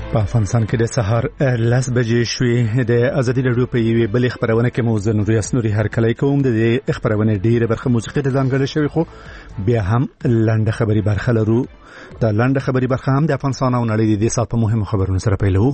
په افغانستان کې د سهار 10 بجې شوې د ازادي راډیو په یوې بلې خبرونه کې موضوع نوري هرکلی کوم د خبرونه ډیره برخه موسیقي ته ځانګړې شوی خو بیا هم لنډه خبري برخه لرو د لنډه خبري برخه هم د افغانستان او نړۍ د سات په مهمو خبرونو سره پیلو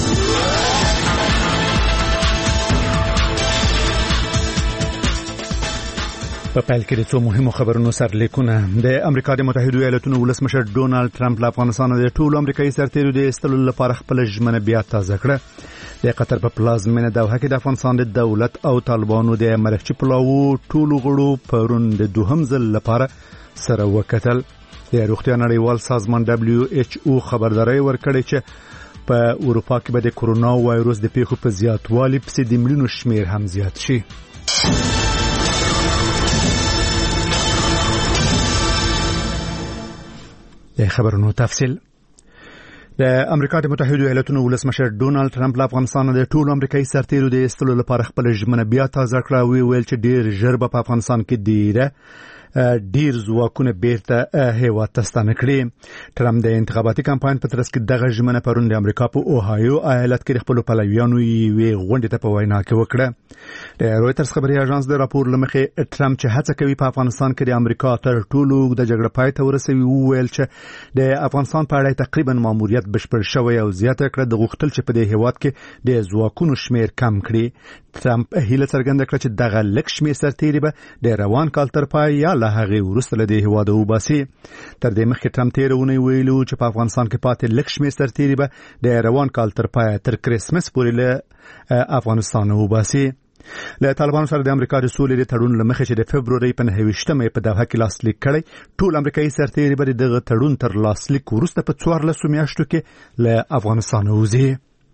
په پیل کې د څو مهمو خبرونو سرلیکونه د امریکا د متحده ایالاتونو ولسمشر ډونالد ټرمپ له افغانستان د ټولو امریکایي سرتیرو د ایستلو لپاره خپل ژمنه بیا تازه کړه د قطر په پلازمینه دوحه کې د افغانستان د دولت او طالبانو د مرکزي پلاوو ټولو غړو پرون د دوهم ځل لپاره سره وکتل د روغتیا نړیوال سازمان WHO خبرداري ورکړې چې په اروپا کې به د کورونا وایروس د پیښو په زیاتوالي پسې د ملیونو شمیر هم زیات شي د خبرونو تفصیل د امریکا د متحده ایالاتونو ولسمشر ډونالد ټرمپ له افغانستان د ټولو امریکایي سرتیرو د ایستلو لپاره خپل ژمنه بیا تازه کړه ویل چې ډیر ژر په افغانستان کې ډیر ځواکونه بیرته هیواد ته ستانه کړي ټرمپ د انتخاباتي کمپاین په ترڅ کې دغه ژمنه پرون د امریکا په اوهایو ایالت کې خپل پلویانو یې غونډه ته په وینا کې وکړه د رويټرز خبري اژانس د راپور لمخې ټرمپ چې هڅه کوي په افغانستان کې د امریکا تر ټولو د جګړې پای ته ورسوي ویل چې د افغانستان په اړه تقریبا ماموریت بشپړ شوی او زیاته کړه د غوښتل چې په دې هیواد کې د ځواکونو شمیر کم کړي ټرمپ هیله څرګنده کړه چې دغه لک شمیر سرتیري به د روان کال تر پای یا له هغه وروسته له دې هیواد وباسي تر دې مخکې ټرمپ تیرونه ویلو چې په افغانستان کې پاتې لک شمیر سرتیري به د روان کال تر پای تر کریسمس پورې له افغانستان وباسي له طالبانو سره د امریکا د سولې د تړون لمخې چې د فبروري په 9مه په دوحه کې لاسلیک کړي ټول امریکایي سرتیري به دغه تړون تر لاسلیک وروسته په 14 میاشتو کې له افغانستان وځي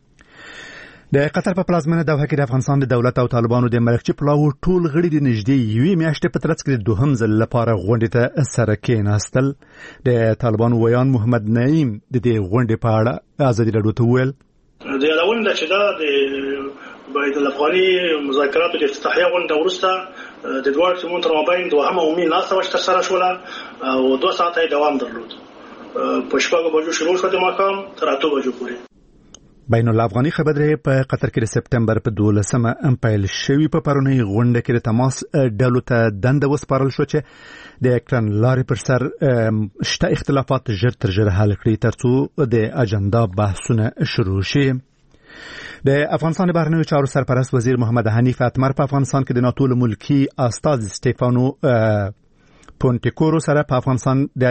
د قطر په پلازمینه دوحه کې د افغانستان د دولت او طالبانو د مرکزي پلاوو ټول غړي د نږدې یوې میاشتې په ترڅ کې د دوهم ځل لپاره غونډې ته سره کېناستل د طالبانو ویان محمد نعیم د دې غونډې په اړه ازادي راډیو ته وویل د اول د چې دا د بین الافغاني مذاکراتو د افتتاحیه غونډه ورسته د دوه ټیمونو تر مابین دوهمه عمومي ناسته ترسره شوه او 2 ساعته دوام درلود په شپږ بجو شروع شو د ماښام تر 8 بجو پورې بین الافغاني خبرې په قطر کې د سپتمبر په 12مه امپایل شوی په پرونی غونډه کې د تماس ډلو ته دنده وسپارل شو چې د اکران لارې پر سر شته اختلافات ژر تر ژره حل کړي ترڅو د اجنډا بحثونه شروع شي د افغانستان بهرنیو چارو سرپرست وزیر محمد حنیف اتمر په افغانستان کې د ناتو ملکی استاد سټيفانو پونټیکورو سره په افغانستان د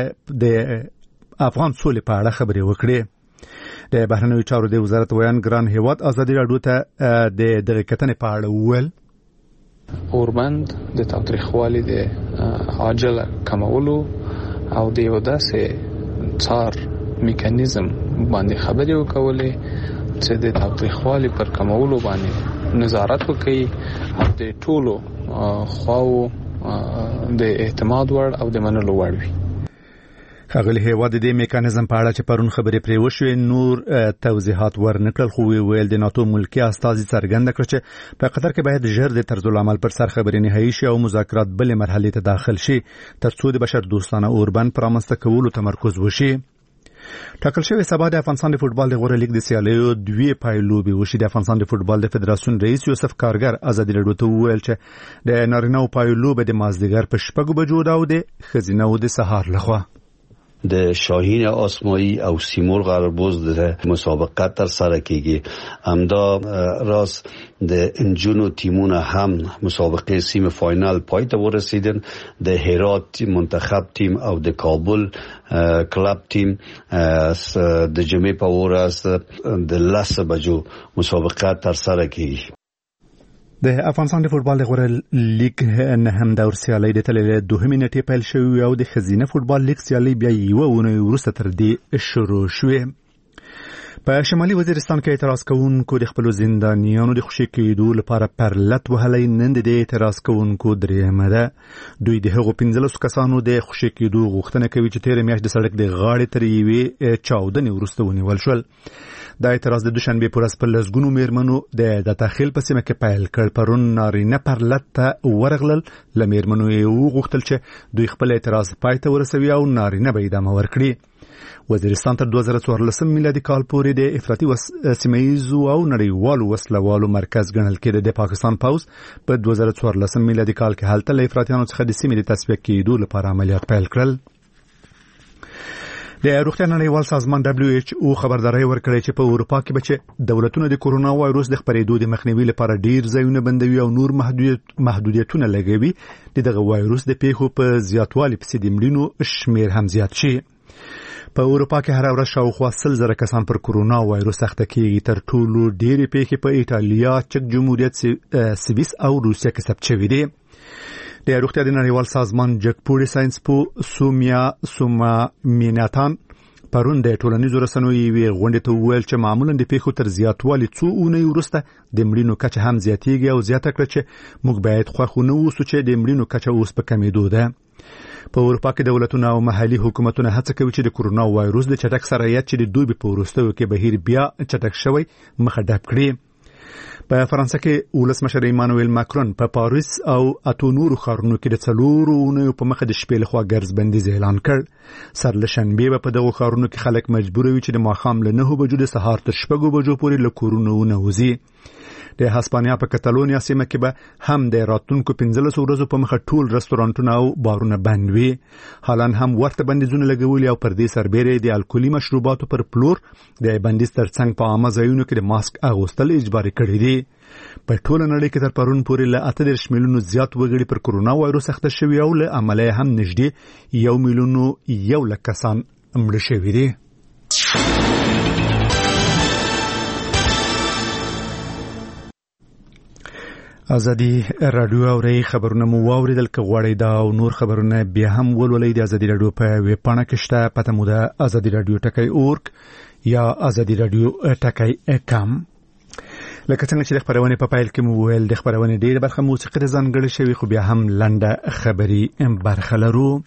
افغان سولې په اړه خبرې وکړې د بهرنیو چارو د وزارت ویان ګران هیواد ازادي راډیو ته د دغه کتنې په اړه وویل اوربند د تاریخوالي د عاجل کمولو او د یو داسې څار میکانیزم باندې خبرې وکولې چې د تاریخوالي پر کمولو باندې نظارت وکړي او د ټولو خواو د اعتماد وړ او د منلو وړ وي خغلی هیواد د میکانیزم په اړه چې پرون خبرې پرې وشوې نور توضیحات ورنکړل خو ویل د ناتو ملکی استازي څرګنده کړ چې په قطر کې باید ژر د طرز العمل پر سر خبرې نهایی شي او مذاکرات بل مرحله ته داخل شي ترڅو د بشر دوستانه اوربن پرامسته کولو تمرکز وشي ټاکل شوی سبا د افغانستان د فوتبال د غوړه لیګ د سیالیو دوی پایلوبي وشي د افغانستان د فوتبال د فدراسیون رئیس یوسف کارګر ازادي راډیو ته ویل چې د نارینه پایلوبه د مازدیګر په 6 بجو دا د خزینه او د سهار لخوا د شاهین آسمایی او سیمور قرارباز د مسابقه تر سره کیږي همدا راز د انجونو تیمونه هم مسابقه سیم فاینال پای ته ورسیدن د هرات منتخب تیم او د کابل کلب تیم د جمعې په ورځ د 10 بجو مسابقه تر سره کیږي د افغانستان د فوتبال د غوړه لیګ نه هم دور سیالي د تللې دوهمه نټې پیل شوی او د خزینه فوتبال لیګ سیالي بیا یو ونه ورسته تر دې شروع شوه په شمالي وزیرستان کې اعتراض کوونکو د خپل زندانیانو د خوشي کېدو لپاره پرلط وهلې نن د اعتراض کوونکو درېمه ده دوی د هغو 15 کسانو د خوشي کېدو غوښتنه کوي چې 13 میاشتې د سړک د غاړې تر یوې چاودنې ورسته ونیول شول دا اعتراض د دوشنبه پر ورځ په لسګونو میرمنو د داخل په سیمه کې پیل کړ پرون نارینه پرلط ته ورغلل لمیرمنو یې وغوښتل چې دوی خپل اعتراض پای ته ورسوي او نارینه به ادامه ورکړي وزیرستان تر 2014 میلادي کال پورې د افراطي سیمه‌ییزو او نړیوالو وسلوالو مرکز ګڼل کېده. د پاکستان پوځ په 2014 میلادي کال کې هلته له افراطیانو څخه د سیمې د تصفیه کېدو لپاره عملیات پیل کړل. د روغتیا نړیوال سازمان WHO خبرداري ورکړې چې په اروپا کې به دولتونه د کورونا وایروس د خپرېدو د مخنیوي لپاره ډیر ځایونه بندوي او نور محدودیتونه لګوي. دغه وایروس د پیښو په زیاتوالي پسې د مړینو شمیر هم زیات شي. په اروپا کې هر ورځ شاوخوا 100,000 کسان پر کورونا وایروس اخته کیږي. تر ټولو ډېرې پیښې په ایټالیا، چک جمهوریت، سویس او روسیه کې ثبت شوې دي. د روغتیا د نړیوال سازمان جګپوړي ساينس پو سومیناتان پرون د ټولنیزو رسنیو یوې غونډې ته وویل چې معمولا د پیښو تر زیاتوالي څو اونۍ وروسته د مړینو کچه هم زیاتېږي او زیاته کړه چې موږ باید خوښونه اوسو چې د مړینو کچه اوس په کمېدو ده. په اروپا کې دولتونه او محلي حکومتونه هڅه کوي چې د کورونا وایروس د چټک سرایت چې د دوی په وروستیو کې بهیر بیا چټک شوی مخه ډب کړي. په فرانسه کې ولسمشر ایمانوئل ماکرون په پاریس او اتو نورو ښارونو کې د 4 اونیو په مخه د شپې لخوا ګرځ بندیز اعلان کړ. سر له شنبې په دغو ښارونو کې خلک مجبور وي چې د ماښام له 9 بجو د سهار تر 6 بجو پورې له کورونو نه وځي. د هسپانیا په کتالونیا سیمه کې به هم د راتلونکو 15 ورځو په مخه ټول رستورانټونه او بارونه بند وي. حالا هم ورته بندیزونه لګولي او پر دې سربېره د الکولي مشروباتو پر پلور د بندیز ترڅنګ په عامه ځایونو کې د ماسک اغوستل اجباري کړی دي. په ټول نړۍ کې تر پرون پورې له 38 میلیونو زیات وګړي پر کورونا وایروس اخته شوي او له عملیه هم نږدې 1 میلیون یو لک کسان مړه شوي دي. ازادي رادیو اوري خبرونه مو واوریدل. که غواړئ دا او نور خبرونه بیا هم ولولئ د ازادي رادیو په ویب پاڼه کې شته. پته مو ده ازادي رادیو .org یا ازادي رادیو .com. لکه څنګه چې د خبرونه په پایل کې مو ویل د خبرونه ډېر برخه موسیقي ځانګړې شوی خو بیا هم لنډه خبري برخه لرو.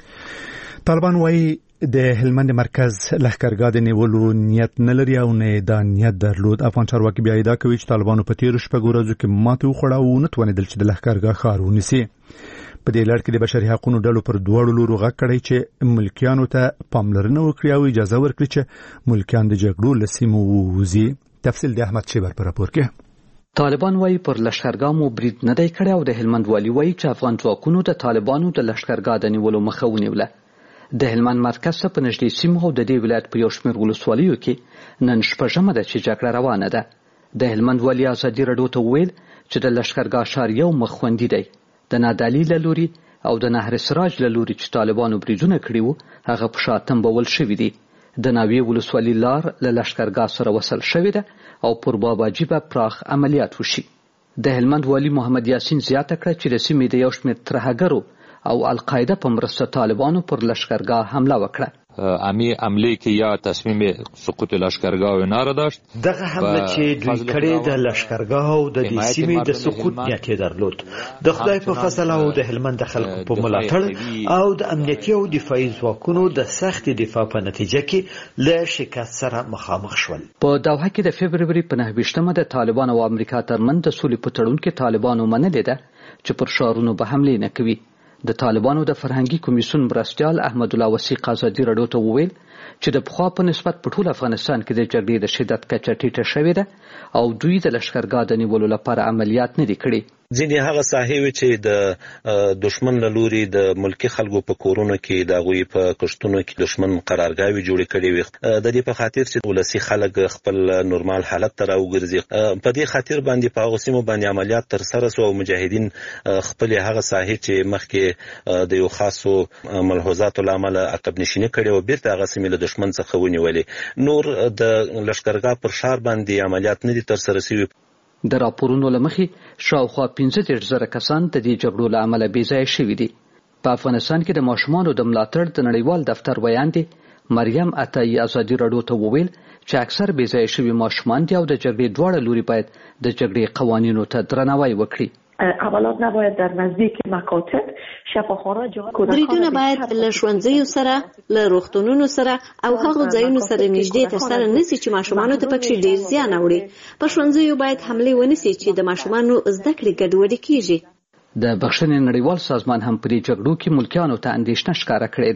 طالبان وايي د هلمند مرکز لښکرګاه د نیولو نیت نه لري او نه دا نیت درلود. افغان چارواکي بیا ادعا کوي چې طالبانو په تیر شپږ ورځو کې ماته وخوړه او نه توانیدل چې د لښکرګاه ښار ونیسي. په دې لړ کې د بشري حقوقو ډلو پر دواړو لورو غږ کړی چې ملکیانو ته پاملرنه وکړي او اجازه ورکړي چې ملکیان د جګړو له سیمو ووځي. تفصیل د احمد شیبر په راپور کې. طالبان وايي پر لښکرګاه مو برید نه دی کړی او د هلمند والي وايي چې افغان ځواکونو د طالبانو د لښکرګاه د نیولو مخه ونیوله. د هلمند مرکز ته په نږدې سیمو او د دې ولایت په یو شمېر ولسوالیو کې نن شپږمه ده چې جګړه روانه ده. د هلمند والي ازادي رادیو ته وویل چې د لښکرګاه ښار یو مخ خوندي دی. د نادعلي له لوري او د نهر سراج له لوري چې طالبانو بریدونه کړي وو هغه په شا تنبول شوي دي. د ناوې ولسوالي لار له لښکرګاه سره وصل شوې ده او پر باباجي به پراخ عملیات وشي. د هلمند والي محمد یاسین زیاته کړه چې د سیمې د یو شمېر ترهګرو او القاعده په مرسته طالبانو پر لښکرګاه حمله وکړه. امی عملی که یا تصمیم سقوط لشکرگاه ناره داشت دغه حمله چې دوی کړې د لشکرگاه او د دې سیمې د سقوط نیت درلود. د خدای په فضل او د هلمند خلکو په ملاتړ او د امنیتي او دفاعي ځواکونو د سخت دفاع په نتیجه کې له شکست سره مخامخ شول. په دوحه کې د فبرवरी په 9 د طالبان او امریکا ترمنځ د سولې په تړون کې طالبانو منلې ده چې پر شارونو به حمله نه کوي. د طالبانو د فرهنګي کمیسیون مرستیال احمد الله وثیق ازادي رادیو ته وویل چې د پخوا په نسبت په ټول افغانستان کې د جګړې د شدت کچه ټیټه شوې ده او دوی د لښکرګاه د نیولو لپاره عملیات نه دي کړي. ځینې هغه ساحې وي چې د دشمن له لوري د ملکی خلکو په کورونو کې د هغوی په کښتونو کې دشمن قرارګاوې جوړې کړې وي د دې په خاطر چې ولسي خلک خپل نورمال حالت ته راوګرځي. په دې خاطر باندې په هغو سیمو باندې عملیات ترسره سو او مجاهدین خپل هغه ساحې چې مخکې د یو خاصو ملحوظاتو له امله عقب نشیني کړې او بیرته هغه سیمې له دشمن څخه ونیولې. نور د لښکرګاه پر ښار باندې عملیات نه دي ترسره شوي. د راپورونو له مخې شاوخوا 15,000 کسان د دې جګړو له امله بې ځایه شوي دي. په افغانستان کې د ماشومانو د ملاتړ د نړیوال دفتر ویاندې مریم عطایي ازادي رادیو ته وویل چې اکثر بې ځایه شوي ماشومان دي او د جګړې دواړه لوري باید د جګړې قوانینو ته درناوی وکړي. اولاد نباید در نزدیک مکاتب شفاخانه جا بریدونه باید له ښوونځیو سره له روغتونونو سره او هغو ځایونو سره نږدې ترسره نشي چې ماشومانو ته پکې ډیر زیان اوړي. په ښوونځیو باید حمله ونشي چې د ماشومانو زده کړې ګډوډي کیږي. د بخښنې نړیوال سازمان هم په دې جګړو کې ملکیانو ته اندېښنه ښکاره کړې ده.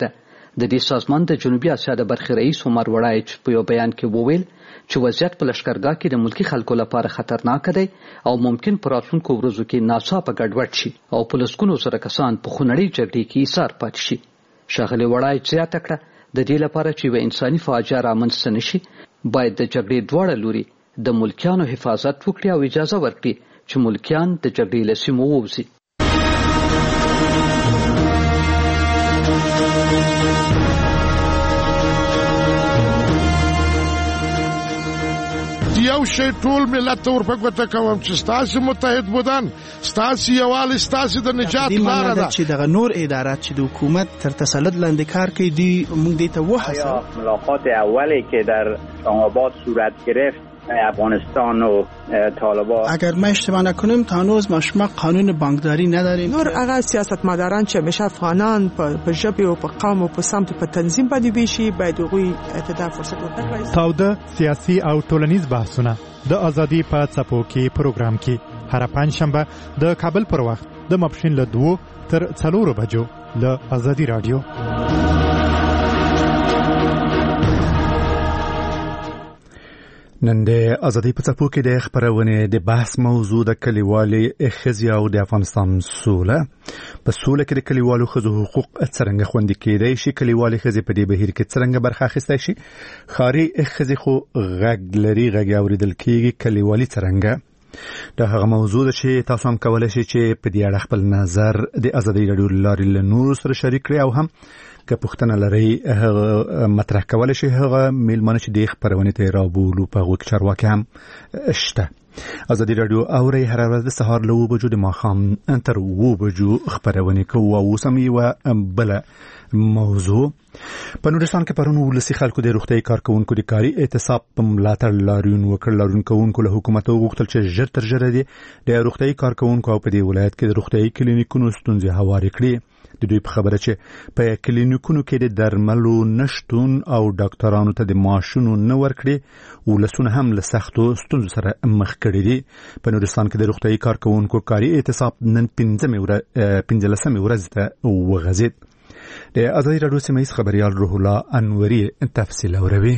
د دې سازمان د جنوبي اسیا د برخې رئیس عمر وړایچ په یو بیان کې وویل چې وضعیت په لشکرګاه کې د ملکی خلکو لپاره خطرناک دی او ممکن په راتلونکو ورځو کې ناڅاپه ګډوډ شي او په لسګونو زره کسان په خونړۍ جګړې کې ایسار پاتې شي. ښاغلي وړایچ زیاته کړه د دې لپاره چې یوه انساني فاجعه رامنځته نه شي باید د جګړې دواړه لوري د ملکیانو حفاظت وکړي او اجازه ورکړي چې ملکیان د جګړې له سیمو ووځي. یو شی ټول ملت ته ورپګوته کوم چې ستاسو متحد بودن ستاسو یووالی ستاسو د نجات لاره ده چې دغه نور ادارات چې د حکومت تر تسلط لاندې کار کوي دی موږ دې ته وهڅوو. ملاقات اولی که در آباد صورت گرفت افغانستان و طالبان اگر ما اشتباه نکنیم تا هنوز ما شما قانون بانکداری نداریم. نور هغه سیاستمداران چې همیشه افغانان په ژبه او په قوم او په سمت په تنظیم باندې ویشي باید هغوی ته فرصت ورکړي. تاوده سیاسي او ټولنیز بحثونه د ازادي په څپو کې پروګرام کې هر پنځشنبه د کابل پر وخت د ماپښین له 2 تر 4 بجو له ازادي رادیو. نن د ازادي په څپو کې د خبرونه د بحث موضوع د کلیوالي ښځې او د افغانستان سوله. په سوله کې د کلیوالو ښځو حقوق څرنګه خوندي کېدای شي، کلیوالي ښځې په دې بهیر کې څرنګه برخه اخیستای شي، ښاري ښځې خو غږ لري، غږ اورېدل کېږي، کلیوالي څرنګه. دا هغه موضوع ده چې تاسو هم کولای شئ چې په دې اړه خپل نظر د ازادي رادیو لارې له نورو سره شریک کړئ او هم که پوښتنه لرئ هغه مطرح کولای شئ. هغه میلمانه چې د خبرونې ته رابولو په هغو کې چارواکي هم شته. ازادي رادیو اورئ هره ورځ د سهار له 7 بجو د ماښام تر 7 بجو خبرونه کوو. او اوس هم یوه بله موضوع په نورستان کې پرون ولسي خلکو د روغتیايي کارکوونکو د کاري اعتصاب په ملاتړ لاریون وکړ. لاریون کوونکو له حکومت وغوښتل چې ژر تر ژره د روغتیايي کارکوونکو او په دې ولایت کې د روغتیايي کلینیکونو ستونزې هوارې کړي. د دوی په خبره چې په کلینیکونو کې د درملو نشتون او ډاکټرانو ته د معاشونو نه ورکړي ولسونه هم له سختو ستونزو سره مخ کړي دي. په نورستان کې د روغتیايي کارکوونکو کاري اعتصاب نن 15 ورځ ته وغځېد. د ازادي رادیو سیمه ییز خبريال روح الله انوري تفصیل اوروي.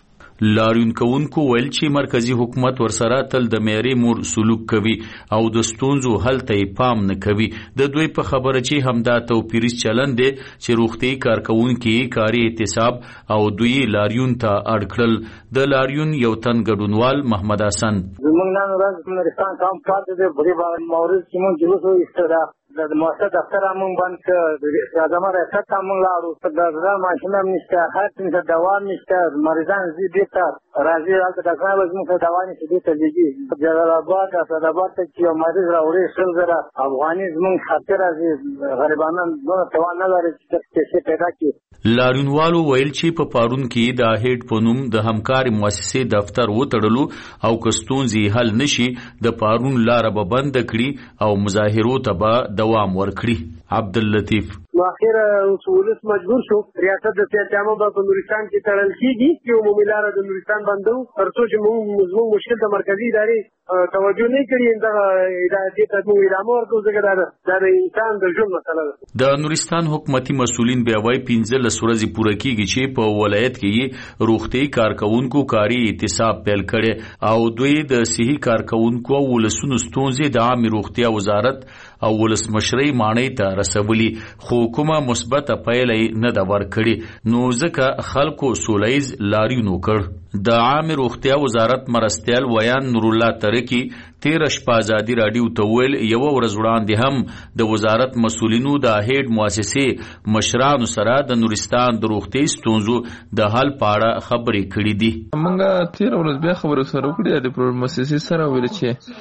لاریون کوونکو ویل چې مرکزی حکومت ورسره تل د معیاري مور سلوک کوي او د ستونزو حل ته پام نه کوي. د دوی په خبره چې همدا توپیریز چلند دی چې روغتیايي کارکوونکي کاري اعتصاب او دوی لاریون ته اړ کړل. د لاریون یو تن ګډونوال محمد حسن زمونږ نن ورځ نورستان کام پاتې دی بری باندې مورز چې مونږ جلوس وایسته د مؤسسه دفتر هم بند ک اعظم ریاست هم لاړو د ماشین هم نشته، هر څه دوا نشته، مریضان زیات راځي هلته ډاکټر به زموږ دوا نشي دې ته لېږي. جلال آباد اسداباد ته چې یو مریض راوړي 100,000 افغاني زموږ خاطر راځي، غریبانان دونه توان نه لري چې پیسې پیدا کړي. لاریونوالو ویل چې په پارون کې د هیډ په نوم د همکاري مؤسسې دفتر وتړلو او کستونزي حل نشي د پارون لار به بند کړي او مظاهرو ته به دوام ورکړي. عبداللطیف اخر ولس مجبور شو ریاست د سیاجامو په نورستان کې تړل کیږي چې عمومي لار د نورستان بندو ترڅو چې موږ مشکل د مرکزی ادارې توجه نه کړي دا ادارې ته موږ ادامه ورکوو ځکه دا د انسان د ژوند مسله ده. د نورستان حکومتي مسؤلین بیا وايي 15 ورځې پوره کیږي چې په ولایت کې روغتي کارکوونکو کاري اعتصاب پیل کړي او دوی د صحي کارکوونکو ولسونو ستونزې د عامه روغتیا وزارت او ولسمشرۍ مانۍ ته رسولي خو کومه مثبته پایله نه دا ورکړي نو ځکه خلکو سولایز لاریون وکړ. د عامه روغتیا وزارت مرستیال ویان نور الله ترکی 13 شپه ازادي رادیو ته ویل یو ورځ وړاندې هم د وزارت مسؤلینو د هیډ مؤسسې مشرانو سره د نورستان د روغتي ستونزو د حل په اړه خبرې کړې دي. موږ 13 ورځې بیا خبرو سره وکړې د مؤسسې سره ویل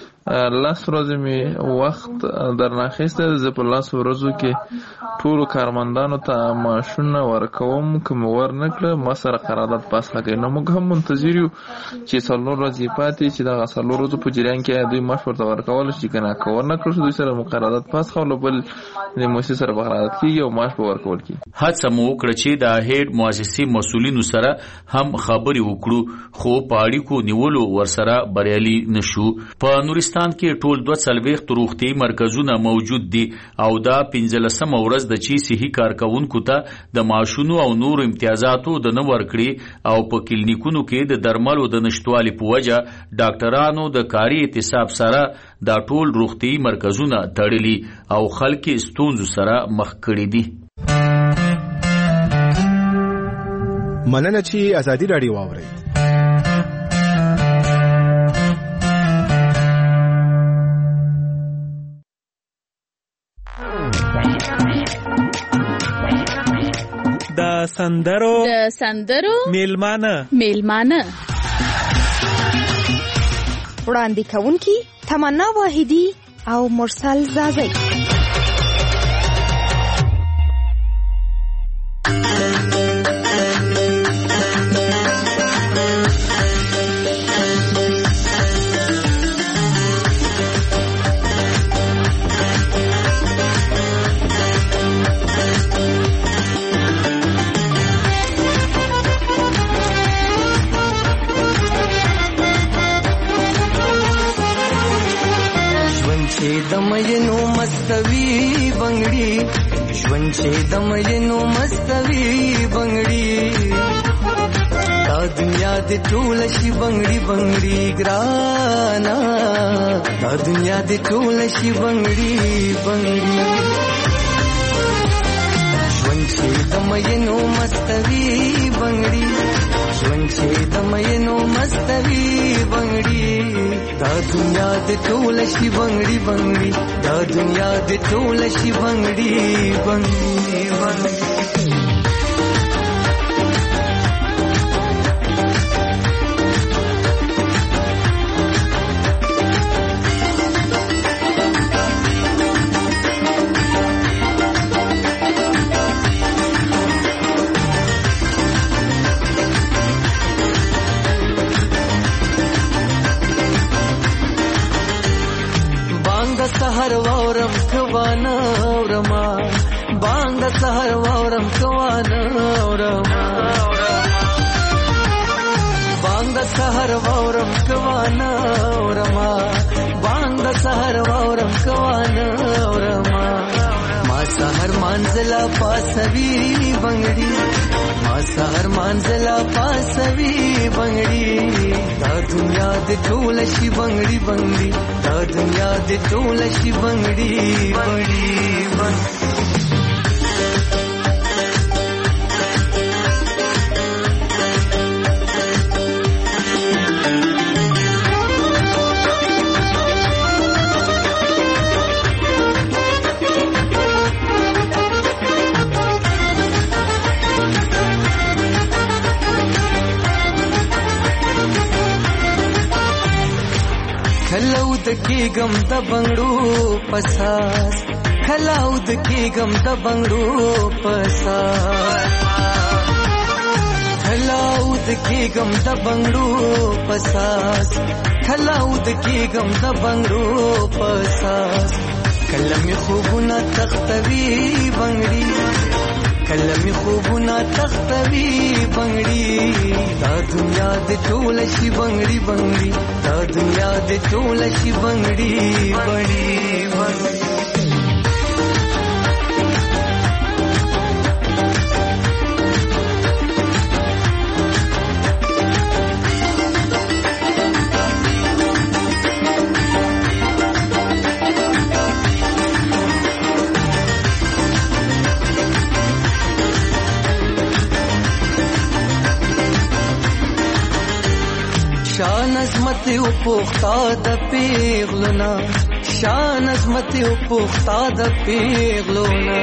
چې لاس ورځې می وخت درناخسته ز په لاس ورځو کې ټول کارمندانو ته معاشونه ورکوم کوم ورنکړه ما سره قرارداد پاس لګي. نو موږ هم منتظر یو چې څلور ورځې پاتې چې دا څلور ورځې په جریان کې دوی معاش ورته ورکول شي کنه کور نه کړو دوی سره مقررات پاس خو بل د مؤسسې سره مقررات کیږي او معاش به ورکول کیږي. هڅه مو وکړه چې د هډ مؤسسې مسولینو سره هم خبري وکړو خو په اړیکو نیولو ورسره بریالي نشو. په نورستان کې ټول 240 روغتي مرکزونه موجود دي او دا 15مه ورځ د چی صحي کارکونکو ته د معاشونو او نور امتیازاتو د نه ورکړي او په کلینیکونو کې د درملو د نشټوالي په وجه ډاکټرانو د کاري اعتصاب سره دا ټول روغتي مرکزونه تړلي او خلک ستونزو سره مخ کړي دي. مننه چې ازادي راډیو واوري. د سندرو میلمانه وړاندې کوونکي تمنا واحدی او مرسل زازی. दमयनो मस्तवी बंगड़ी ژوند दमयनो मस्तवी बंगड़ी دا دنیا د ټول شي بنگړي بنگړي ګرانا دا دنیا د ټول شي بنگړي بنگړي ژوند دمینو مستوي بنگړي ژوند دمینو مستوي بنگړي دا دنیا د ټول شي بنگړي بنگړي دا دنیا د ټول شي بنگړي بنگړي بنگړي سحر وورم کوانا ورما بانگ سحر وورم کوانا ورما بانگ سحر وورم کوانا ورما بانگ سحر وورم کوانا ورما ما سحر منزلا پاسوی بنگڑی ما سحر منزلا پاسوی بنگڑی دا دنیا د ټول شي بنگړي بنگړي دا دنیا د ټول شي بنگړي بنگړي خلاود کی غم د بنگړو پساس خلاود کی غم د بنگړو پساس خلاود کی غم د بنگړو پساس خلاود کی غم د بنگړو پساس کلمې خوبونه تختوي بنگړي کلمې خوبونه تختوي بنگړي دا دنیا د ټول شي بنگړي بنگړي دا دنیا د ټول شي بنگړي بنگړي بنگړي شان عظمت او پوختا د پیغلونا شان عظمت او پوختا د پیغلونا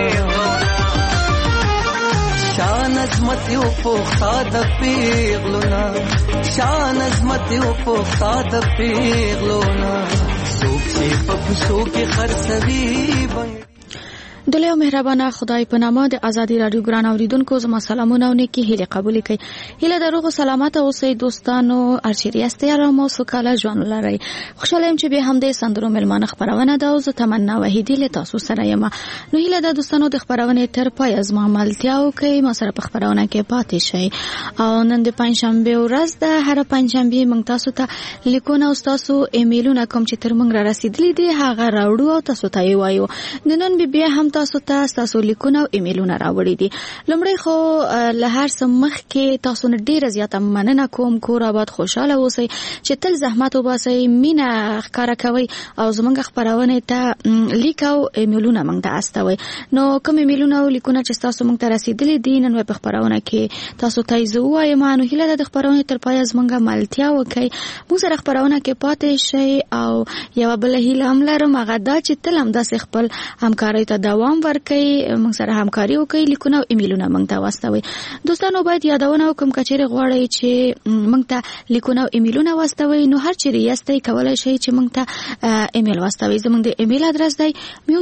شان عظمت او پوختا د پیغلونا شان عظمت او پوختا د پیغلونا سوک چې په کوڅو کې خرڅوي د لوی مهربانه خدای په نامه د ازادي رادیو ګران اوریدونکو زما سلامونه او نیکی هیله قبول کړئ. هیله دروغ سلامت اوسئ دوستانو، ارچری استیارم او سوکاله ژوند لرئ. خوشاله يم چې به هم د سندرو ملمانه خبرونه ده او زه تمنا وحیدی له تاسو سره یم. نو هیله د دوستانو د خبرونه تر پای از ما ملتیا او کوي ما سره په خبرونه کې پاتې شئ. او نن د پنځشنبه ورځ ده، هر پنځشنبه موږ تاسو ته لیکونه او تاسو ایمیلونه کوم چې تر موږ را رسیدلي دي هغه راوړو او تاسو ته یې وایو. د نن بیا هم تاسو لیکونه او ایمیلونه راوړي دي. لومړی خو له هر څه مخکې تاسو نه ډیره زیاته مننه کوم. کور آباد خوشاله اوسئ، چې تل زحمت وباسئ، مینه ښکاره کوئ او زموږ خپرونه ته لیک او ایمیلونه موږ ته استوئ. نو کوم ایمیلونه او لیکونه چې تاسو موږ ته رسیدلي دي نن په خپرونه کې تاسو ته یې وایم. نو هیله د خپرونه تر پای زموږ ملتیا وکړئ، موږ سره خپرونه کې پاتې شئ. او یو بل هیله هم لرم هغه دا چې تل هم داسې خپل همکارۍ ته دوام ورکړئ، موږ سره همکاري وکړئ، لیکونه او ایمیلونه موږ ته واستوئ. دوستانو باید یادونه وکړم که چیرې غواړئ چې موږ ته لیکونه او ایمیلونه واستوئ نو هر چیرې یاستئ کولی شئ چې موږ ته ایمیل واستوئ. زموږ د ایمیل ادرس دی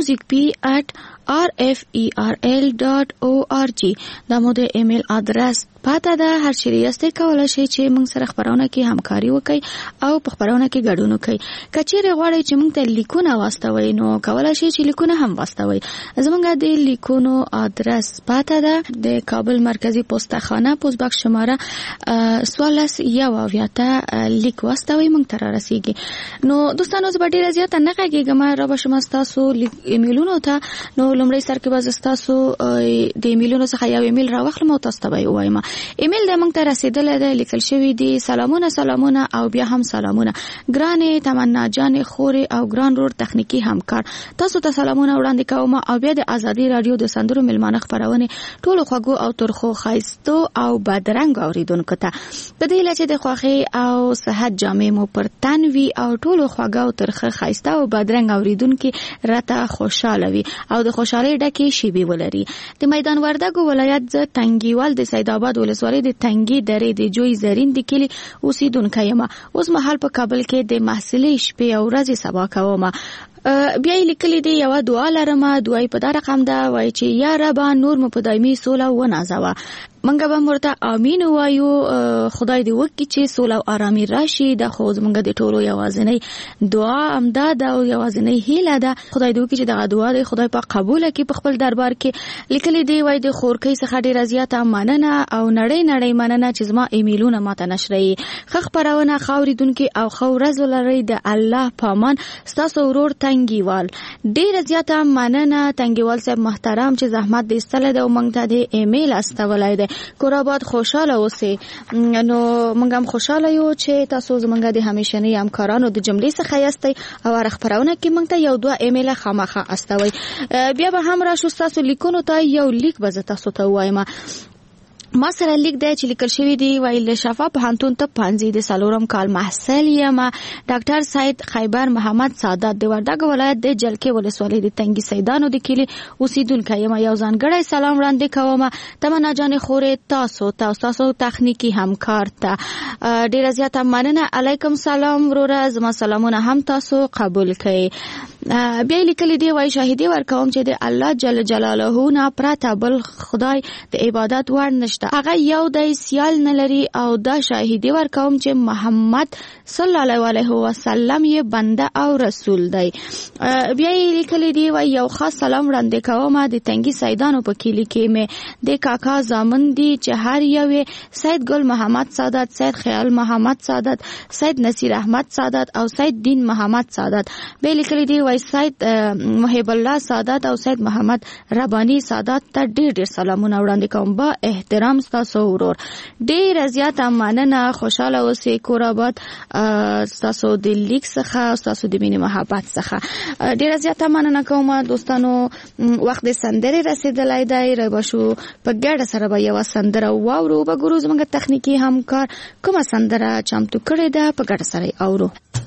musicp@rferl.org. دا مو د ایمیل ادرس پاته ده. هر چیرې یاستئ کولی شئ چې موږ سره خبرونه کې همکاري وکړئ او په خبرونه کې ګډون وکړئ. که چیرې غواړئ چې موږ ته لیکونه واستوئ نو کولی شئ چې لیکونه هم واستوئ. زموږ د لیکونو ادرس پاته ده د کابل مرکزی پستخانه پست باکس شماره 14 لیک واستوئ موږ ته رسیږي. نو دوستانو زه به ډیره زیاته نه غږیږم، را به شم تاسو ایمیلونو ته. نو لومړی سر کې به تاسو د ایمیلونو څخه یو ایمیل راوخلم او تاسو ته به وایم. ایمیل د موږ ته رسیدلی دی، لیکل شوی دی سلامونه او بیا هم سلامونه. ګرانې تمنا جان خورې او ګران رور تخنیکی همکار، تاسو ته سلامونه وړاندې کوم. او بیا د ازادي رادیو د سندرو ملمانه خبرونه ټولو خوږو او ترخو خایستو او بدرنګ اوریدونکو ته په دې لچې د خوښي او صحت جامې مو پر تن وي او ټولو خوږه او ترخه خایسته او بدرنګ اوریدونکو راته خوشاله وي او د خوشالۍ ډکه شیبې ولري. د میدان وردګو ولایت ز تنګیوال د سید آباد ولسوالۍ د تنګي درې د جوی زرین د کلی اوسیدونکو یم. اوس مهال په کابل کې د محصلې شپې او ورځې سبا کوم. بیا لیکلي دی یو دعا لرم، دعای په دا رقم ده وای چې یا رب نور مو په دایمي سوله و نازوه. منګه به مرته امین وایو، خدای دې وکړي چې سوله او آرامي راشي. د خو زمونږ د ټولو یوازینی دعا امدا ده او یوازینی هیله ده. خدای دې وکړي چې دغه دعا دې خدای پاک قبول کړي په خپل دربار کې. لیکلي دی وای د خورکۍ څخه ډیره زیاته مننه او نړۍ مننه چې زما ایمیلونه ماته نشري. خخ پرونه خاوریدونکو او خورز لري د الله پامان. تاسو ورور تنګیوال ډیره زیاته مننه. تنګیوال صاحب محترم چې زحمت دې ستله د موږ ته د ایمیل استولای دی. کور آباد خوشاله اوسئ. نو موږ هم خوشاله یو چې تاسو زموږ د همیشنی همکارانو د جملې څخه یاستئ او خبرونه کې موږ ته یو دوه ایمیل خامخه استوئ. بیا به هم راشو تاسو لیکونو ته یو لیک به تاسو ته وایم. ما سره لیک دی چې لیکل شوی دی ویل شفا پوهنتون ته 5 د سالورم کال محصل یم. ډاکټر سید خیبر محمد سعادت د وردګ ولایت د جلکې ولسوالۍ د تنګي سیدانو د کلی اوسیدونکو یم. یو ځانګړی سلام وړاندې کوم تمنا جان خورې تاسو تخنیکی همکار ته ډیره زیاته مننه. علیکم سلام وروره، زما سلامونه هم تاسو قبول کړئ. بیا لیکل دی وای شاهدی ورکوم چې د الله جل جلاله نه پرته بل خدای د عبادت وړ نشته، هغه یو د سیال نه لري. او دا شاهدی ورکوم چې محمد صلی الله علیه وسلم یې بنده او رسول دی. بیا لیکل دی وای یو خاص سلام وړاندې کوم د تنګي سیدانو په کلی کې مې د کاکا زامن دي چې هر یو سید ګل محمد سعادت، سید خیال محمد سعادت، سید نصیر احمد سعادت او سید دین محمد سعادت. بیا لیکل دی سید محب الله سعادت او سید محمد ربانی سعادت ته ډیر سلامونه وړاندې کوم. با احترام تاسو ورور، ډیر زیاته مننه. خوشاله اوسئ. کور آباد تاسو د لیک څخه تاسو د مینې محبت څخه ډیر زیاته مننه کوم. دوستانو وخت د سندره رسیدلای دی، ربشو په ګډه سره به یو سندره واورو. به ګورو زموږ تخنیکی همکار کومه سندره چمتو کړې ده، په ګډه سره اورو.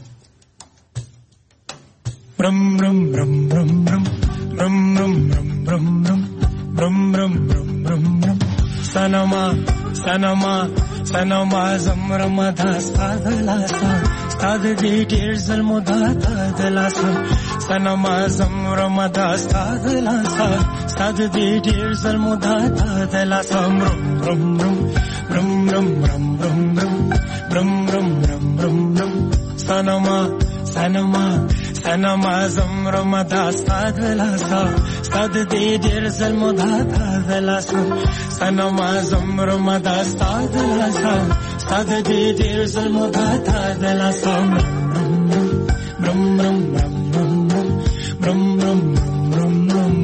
Brum brum brum brum brum brum brum brum brum brum brum brum brum sanama zamra madha spadala ستاد دی ډیر ظلم داتا دلاسا سنما زمرم دا ستاد لاسا ستاد دی ډیر ظلم داتا دلاسا رم رم رم رم رم رم رم رم رم رم رم رم سنما سنما سنما زمرم دا ستاد لاسا ستاد دی ډیر ظلم داتا دلاسا سنما زمرم دا ستاد لاسا ستاد دی ډیر ظلم داتا دلاسا برم برم برم برم برم برم برم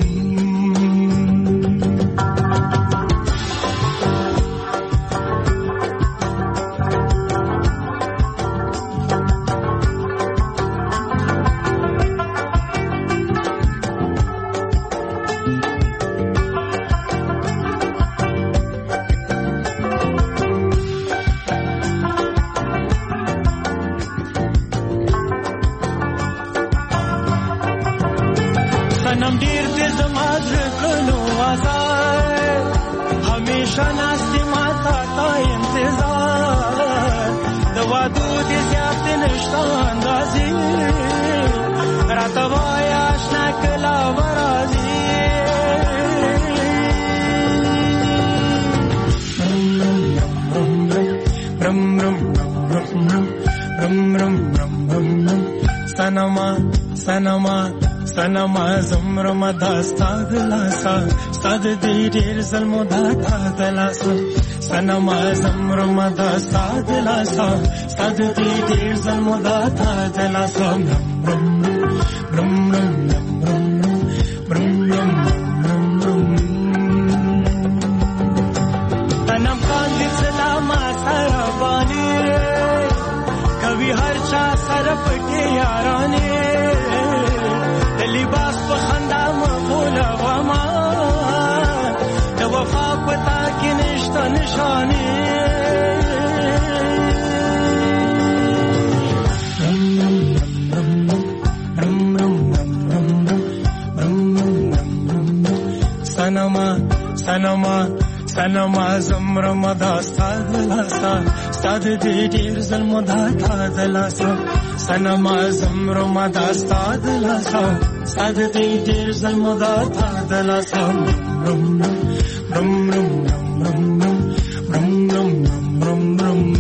سنما زمرم دا ستاد لاسا ستاد دی ډیر ظلم داتا دلاسا سنما زمرم دا ستاد لاسا ستاد دی ډیر ظلم داتا دلاسا برم برم برم برم برم برم تنم کاندی سلاما سربانی کبھی هر چا سر پټي یارانی لباس په خندا مغول غما د وفا پتا کې نشته نشانه سنما سنما سنما زمرم دا ستاد لاسا ستاد دی ډیر ظلم داتا دلاسا سنما زمرم دا ستاد لاسا ستاد دی ډیر ظلم داتا دلاسا رم رم رم رم رم رم رم رم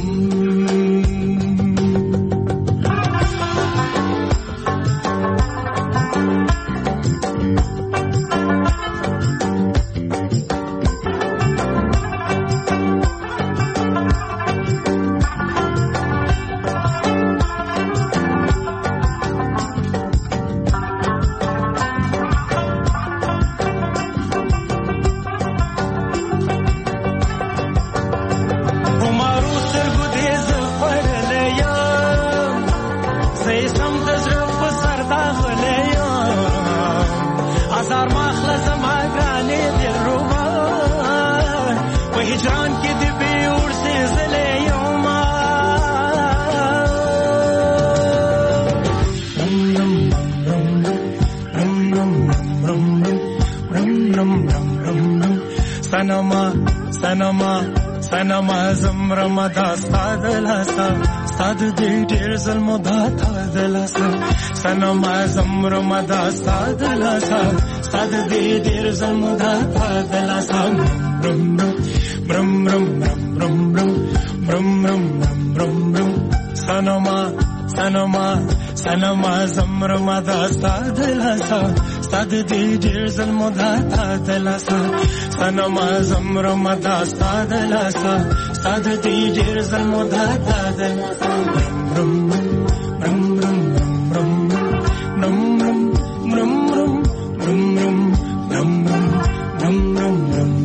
سنما زمرم دا ستاد لاسا ستاد دی ډیر ظلم داتا دلاسا سنما زمرم دا ستاد لاسا ستاد دی ډیر ظلم داتا دلاسا برم برم برم برم برم برم برم برم برم سنما سنما سنما زمرم دا ستاد لاسا ستاد دی ډیر ظلم داتا دلاسا سنما زمرم دا ستاد لاسا ستاد دی ډیر ظلم داتا دلاسا برم برم برم برم برم برم برم برم برم برم برم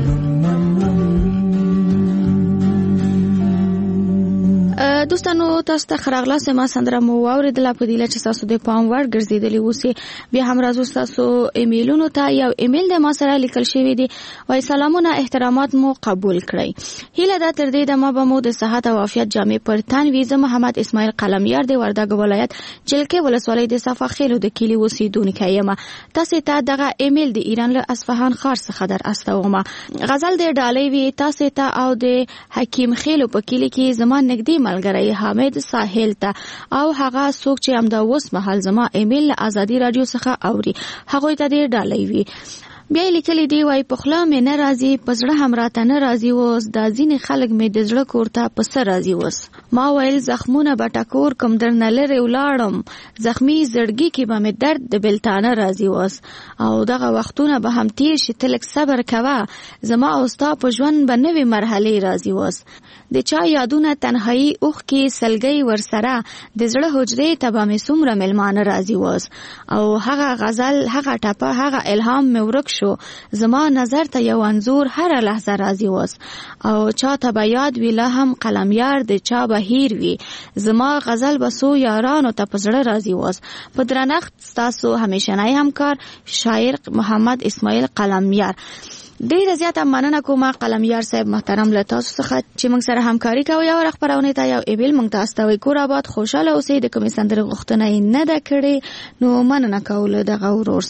دوستانو تاسو ته خراغلا سما سندره مو اوریدل په دې لچ تاسو د پام ور ګرځیدلی اوسې بیا هم راځو تاسو ایمیلونو ته یو ایمیل د ما سره لیکل شوی دی وای سلامونه احترامات مو قبول کړئ هیله دا تر دې د ما به مو د صحت او عافیت جامع پر تن ویزه محمد اسماعیل قلمیار دی وردګ ولایت جلکه ولسوالۍ د صفاخیلو د کلی اوسیدونکو یم تاسو ته دغه ایمیل د ایران له اصفهان ښار څخه در استومه غزل د ډالۍ وی تاسو ته او د حکیم خیلو په کلی کې زما نږدې ملګری حامد ساحل ته او هغه څوک چې هم دا اوس مهال زما ایمیل له ازادي رادیو څخه اوري هغه ته دې ډالۍ وي بیا لیکلي دی وای په خلا مې نه راځي په زړه هم راته نه راځي اوس دا ځینې خلک مې د زړه کور ته په سر راځي اوس ما ویل زخمونه به ټکور کم درنه لرې ولاړم زخمي زړګي کې به مې درد د بلتانه راځي اوس او دغه وختونه به هم تیر شي ته لږ صبر کوه زما او ستا په ژوند به نوې مرحلې راځي اوس د چا یادونه تنهایی اوښکې سلګۍ ورسره د زړه حجرې ته به مې څومره مېلمانه راځي اوس او هغه غزل هغه ټپه هغه الهام مې ورک شو زما نظر ته یو انځور هر لحظه راځي اوس او چا ته به یاد وی لا هم قلمیار د چا به هیر وی زما غزل بسو یارانو ته په زړه راځي اوس په درنښت ستاسو همیشنی همکار شاعر محمد اسماعیل قلمیار ډیره زیاته مننه کوم قلمیار صاحب محترم له تاسو څخه چې موږ سره همکاري کوي او خبرونه ته یو ایمیل موږ ته استوي کور آباد خوشاله اوسئ د کوم سندره غوښتنه نه ده کړې نو مننه کوله دغه ورور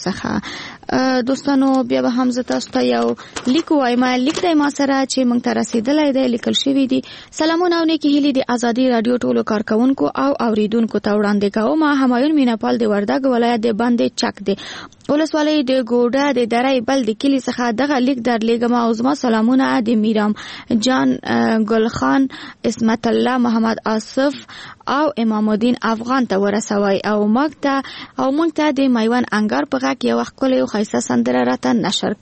څخه دوستانو بیا به هم زه تاسو ته یو لیک وایم لیک د ما سره چې موږ ته رسیدلی دی لیکل شوی دی سلامونه او نیکی هیلې د ازادي رادیو ټولو کارکونکو او اوریدونکو ته وړاندې کوم همایون میناپال د وردګ ولایت د باندې چک دی ولسوالۍ د ګوډه د درای بل د کلی څخه دغه لیک در لګم او زما سلامونه د میرام جان ګل خان اسمت الله محمد آصف او امام الدین افغان ته ورسوي او موږ ته د میوان انګار په غږ یو خپل یو خیسه سندره راته نشر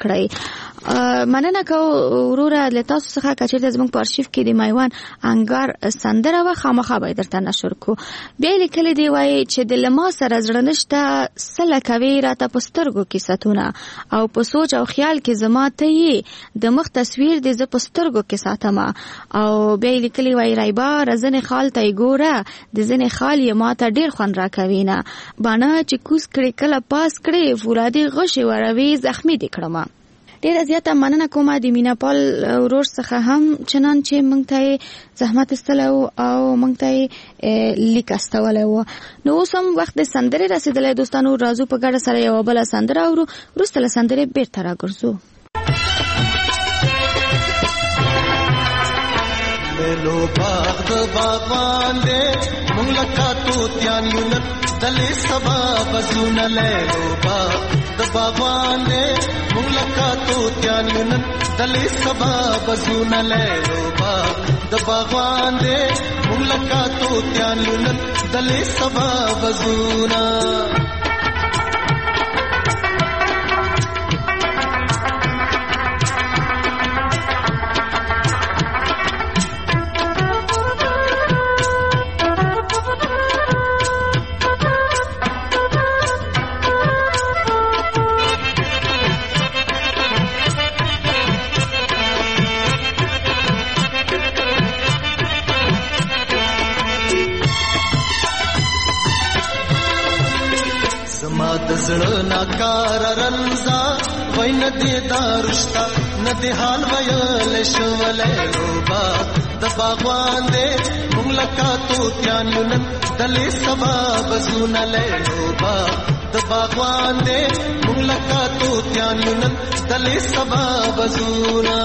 کړی مننه کو وروره له تاسو څخه کچېرته زموږ په ارشیف کې د میوان انګار سندره و خامخا به درته نشر کو بیا لیکل دی وای چې د لما سره زړه نشته سله کوي راته پسترګو کې ستونه او په سوچ او خیال کې زما ته یې د مخ تصویر د ز پسترګو کې ساتمه او بیا لیکل وای رایبا رزن خال ته ګوره د ځنې خال یې ماته ډیر خوند راکوي نه باندې چې کوس کړي کله پاس کړي فولادي غشي وروي زخمی دي کړم ډیره زیاته مننه کوم د میناپال ورور څخه هم چنان چې موږ ته زحمت استلو او موږ ته لیک استولو نو سم وخت د سندره رسیدلې دوستانو راځو په ګډه سره یو بل سندره اورو وروسته له سندره بیرته راګرځو لو باغ د باغوان دې مونږ لکه توتیان یو نن دلې سبا بزونه لو باغ د باغوان دې مونږ لکه توتیان یو نن دلې سبا بزونه لو باغ د باغوان دې مونږ لکه توتیان یو نن دلې سبا بزونه زړه ناکار رنزا وای نه دې دارشتا نه دې حال ویل شولې روبا د باغوان دې مونږ لکه توتیان یو نن دلې سبا بزونه لې روبا د باغوان دې مونږ لکه توتیان یو نن دلې سبا بزونه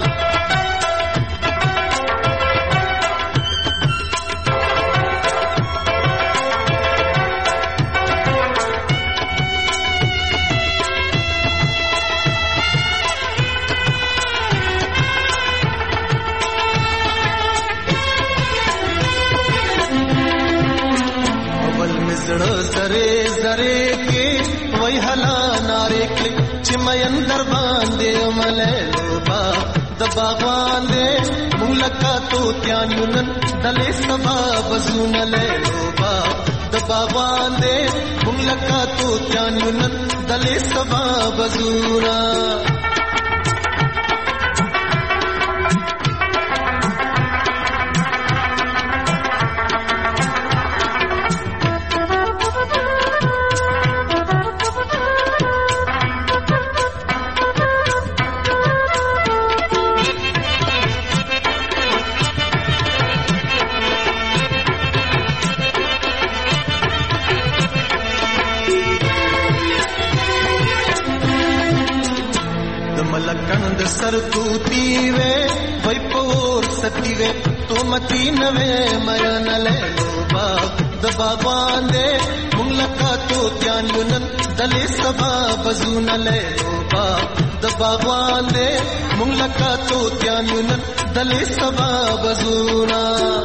زره زره کې وای هلا ناره کې چې مې اندر باندې ملې با د باغوان دې مونږ لکه توتیان یو نن دلې سبا بزونه لې با د باغوان دې مونږ لکه توتیان یو نن دلې سبا بزونه ملکند سر توتی وے وای پور ستی وے تو متی نوے مرن لے لوبا دبا باندے ملکا تو تیان یونن دلے سبا بزون لے لوبا دبا باندے ملکا تو تیان یونن دلے سبا بزونا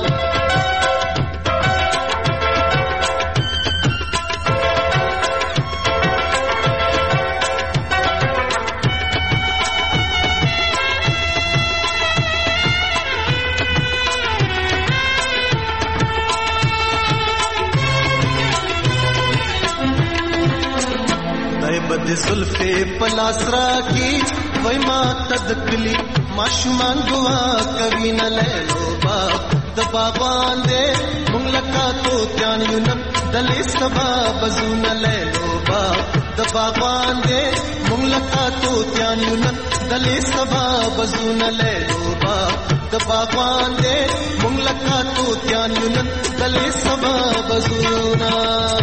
بد زلفے پلاسرا کی وای ما تدکلی ماشومان دعا کوي نه لو با دبا باندې مونږ لکا تو تیان یونم دلې سبا بزون لو با دبا باندې مونږ لکا تو تیان یونم دلې سبا بزون لو با دبا باندې مونږ لکا تو تیان یونم دلې سبا بزونا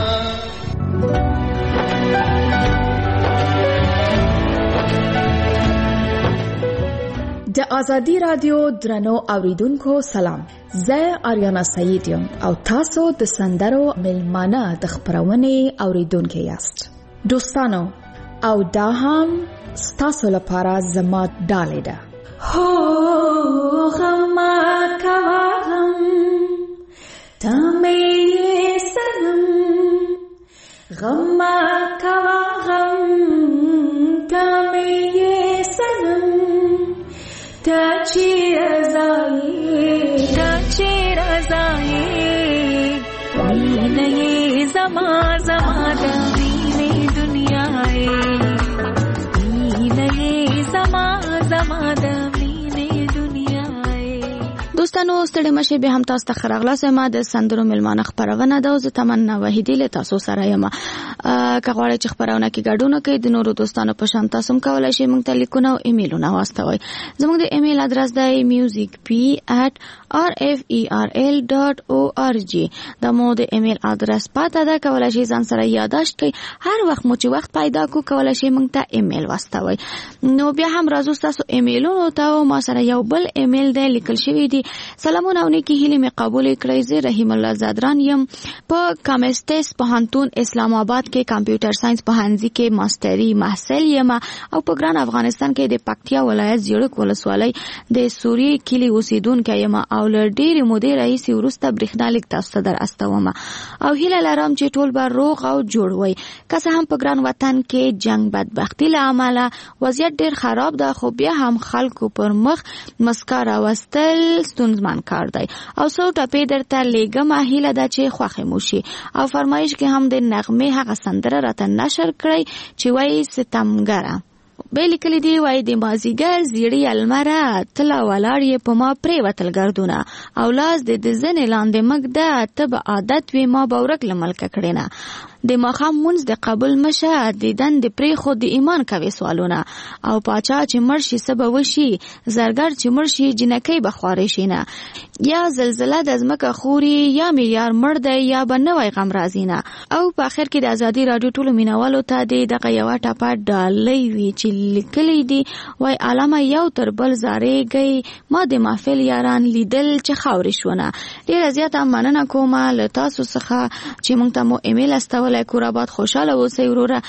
د ازادي رادیو درنو اوریدونکو سلام، زه آریانا سعید یم او تاسو د سندرو ملمانه د خبرونې اوریدونکو یاست. دوستانو او دا هم ستاسو لپاره زما ډالۍ ده. هو غما کوم تمه سلام غما کوم تمه سلام تاچی رضایی نہیں زما دنی دنیای نہیں زما دنی دنیای. دوستانو ستړي مشه به هم تاسو ته خراغلاسه ما د سندرو ملمانه خبرونه ده او زه تمنا وحیدی له تاسو سره یم. که غواړئ چې خبرونه کې ګډون وکړئ د نورو دوستانو په شان تاسو هم کولای شئ موږ ته لیکونه او ایمیلونه واستوئ. زموږ د ایمیل ادرس دی musicp@referl.org. دا مو د ایمیل ادرس پته ده، کولای شئ ځان سره یادداشت کړئ. هر وخت مو چې وخت پیدا کو کولای شئ موږ ته ایمیل واستوئ. نو بیا هم راځو تاسو ایمیلونو ته. ما سره یو بل ایمیل دی لیکل شوی دی: سلامونه او نیکی هیلې مې قبول کړئ. زه رحیم الله زادران یم. په کامستس پوهنتون اسلام آباد کې کمپیوټر ساينس پوهنځي کې ماستری محصل یم او په ګران افغانستان کې د پکتیا ولایت زیړک ولسوالۍ د سوري کلی اوسیدونکو یم او لر ډېرې مودې راهیسې وروسته برېښنالیک تاسو ته در استوم او هیله لرم چې ټول به روغ او جوړ وي. که څه هم په ګران وطن کې جنگ بدبختی له امله وضعیت ډېر خراب ده، خو بیا هم خلکو پر مخ مسکا راوستل ستونزمن کار دی او څو ټپې درته لیږم. هیله ده چې خوښې مو شي او فرمایش کې هم د نغمې هغه سندره راته نشر کړئ چې وایي ستمګره. به لیکلی دی وای د مازیګر زیړی المره تلا ولاړ یې په ما پریوتل ګردونه او لاس د ځنې لاندې مګده تب عادت وی ما باورک لملک کړینا د ماخام منځ د قبول مشه د دند پری خود د ایمان کوي سوالونه او پاچا چې مرشي سبا وشي زرګر چې مرشي جنکی بخوارې شینه یا زلزلہ د ازمکه خوري یا میلیار مړ دی یا بنوي غم رازینه. او په اخر کې د ازادي رادیو ټولو مینوالو ته دغه یو ټاپه ډالۍ وی چې لیکلي دي وای علامه یو تر بل زارېږي ما د محفل یاران لیدل چې خاورې شونه. ډېر زیاته مننه کوم له تاسو څخه چې موږ ته مو ایمیل استولای. کوراباد خوشاله اوسئ وروره.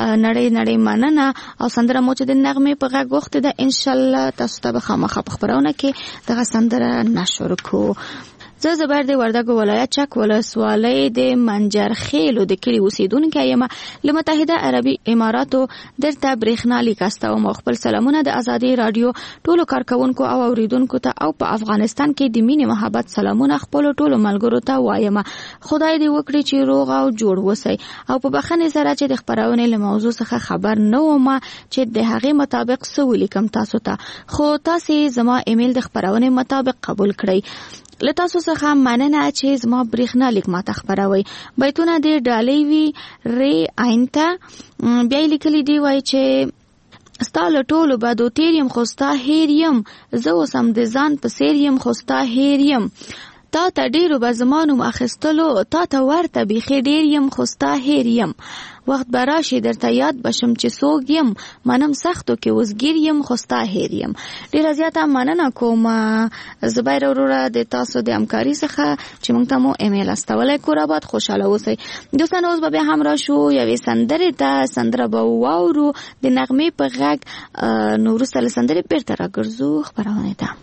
نړۍ مننه او سندره مو چې د نغمې په غږ وخت ده ان شاء الله تاسو ته به خامخا په خبرونه کې دغه سندره نشر کو. زه زبر د وردګو ولایت چک ولسوالۍ د منجرخیلو د کلی اوسیدونکو یم. له متحده عربي اماراتو درته برېښنالیک استوم. خپل سلامونه د ازادي رادیو ټولو کارکونکو او اوریدونکو ته او په افغانستان کې د مینې محبت سلامونه خپل ټولو ملګرو ته وایم. خدای دې وکړي چې روغ او جوړ وسی او په بخښنې سره چې د خبرونې له موضوع څخه خبر نه وم چې د هغې مطابق څه ولیکم تاسو ته، خو تاسو زما ایمیل د خبرونې مطابق قبول کړئ. له تاسو څخه مننه چې زما برېښنالیک ماته خبروي. بیتونه دې ډالۍ وي ری آینته. بیا لیکلي دی وای چې ستا له ټولو بدو تیر یم خو ستا هیر یم، زه اوس هم د ځان په څیر یم خو ستا هیر یم. تا ته ډیرو به زمانو اخیستلو تا ته ورته بیخي ډیر یم خو ستا هیر یم وخت به راشي درته یاد بشم چې څوک یم منم سختو کې اوسګیر یم خو ستا هیر یم. ډیره زیاته مننه کوم زبیر وروره د تاسو د همکاري څخه چې موږ ته مو ایمیل استولی. کور آباد خوشحاله اوسئ. دوستان اوس به بیا هم راشو یوې سندرې ته سندره به واورو د نغمې په غږ نو وروسته له سندرې بیرته راګرځو خپرونې ته.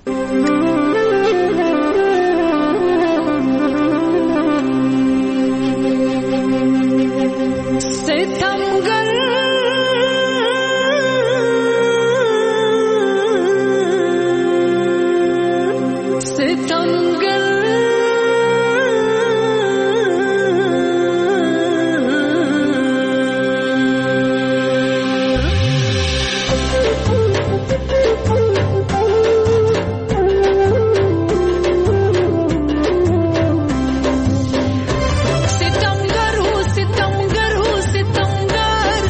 ستمګر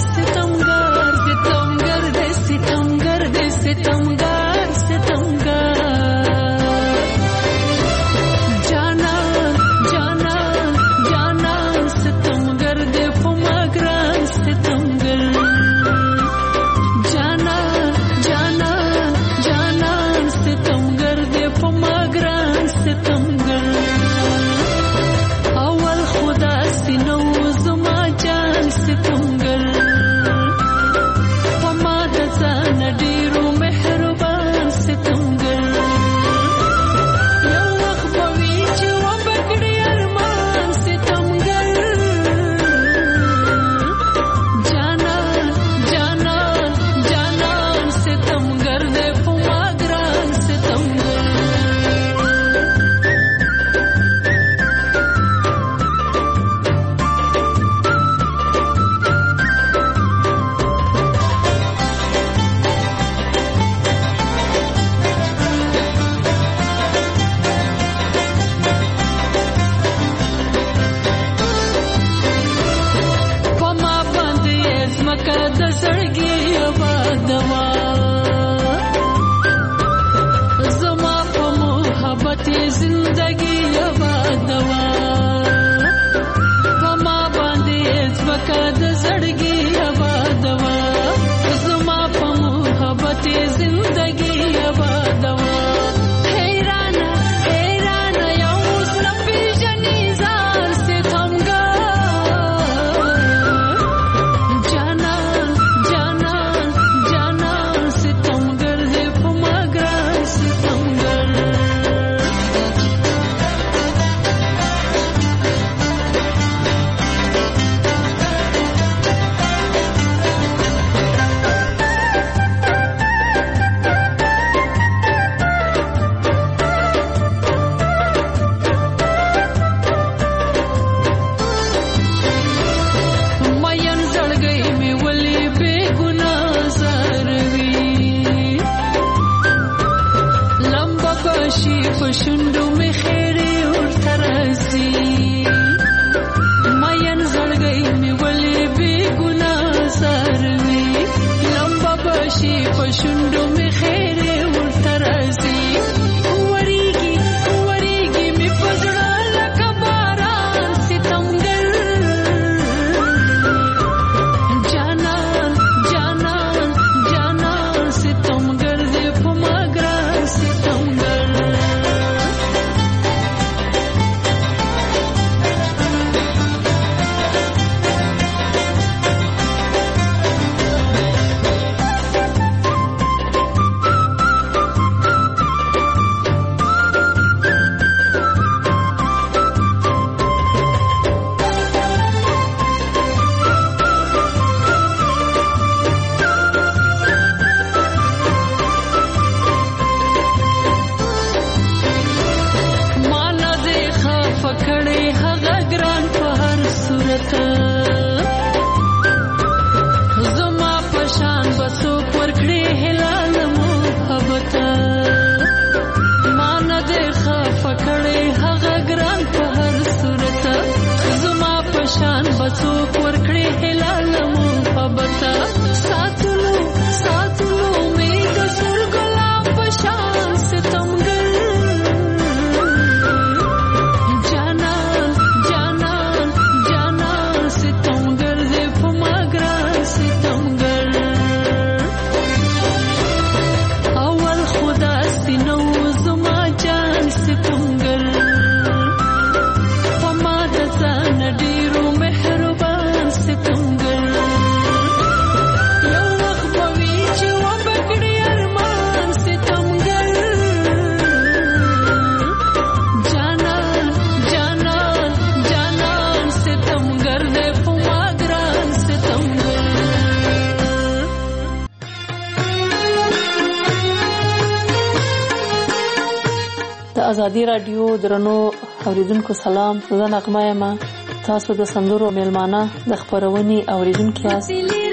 ازادي رادیو درنو اوریدونکو سلام، زه نغمه یم. تاسو د سندرو میلمانه د خبرونې اوریدونکو یاست.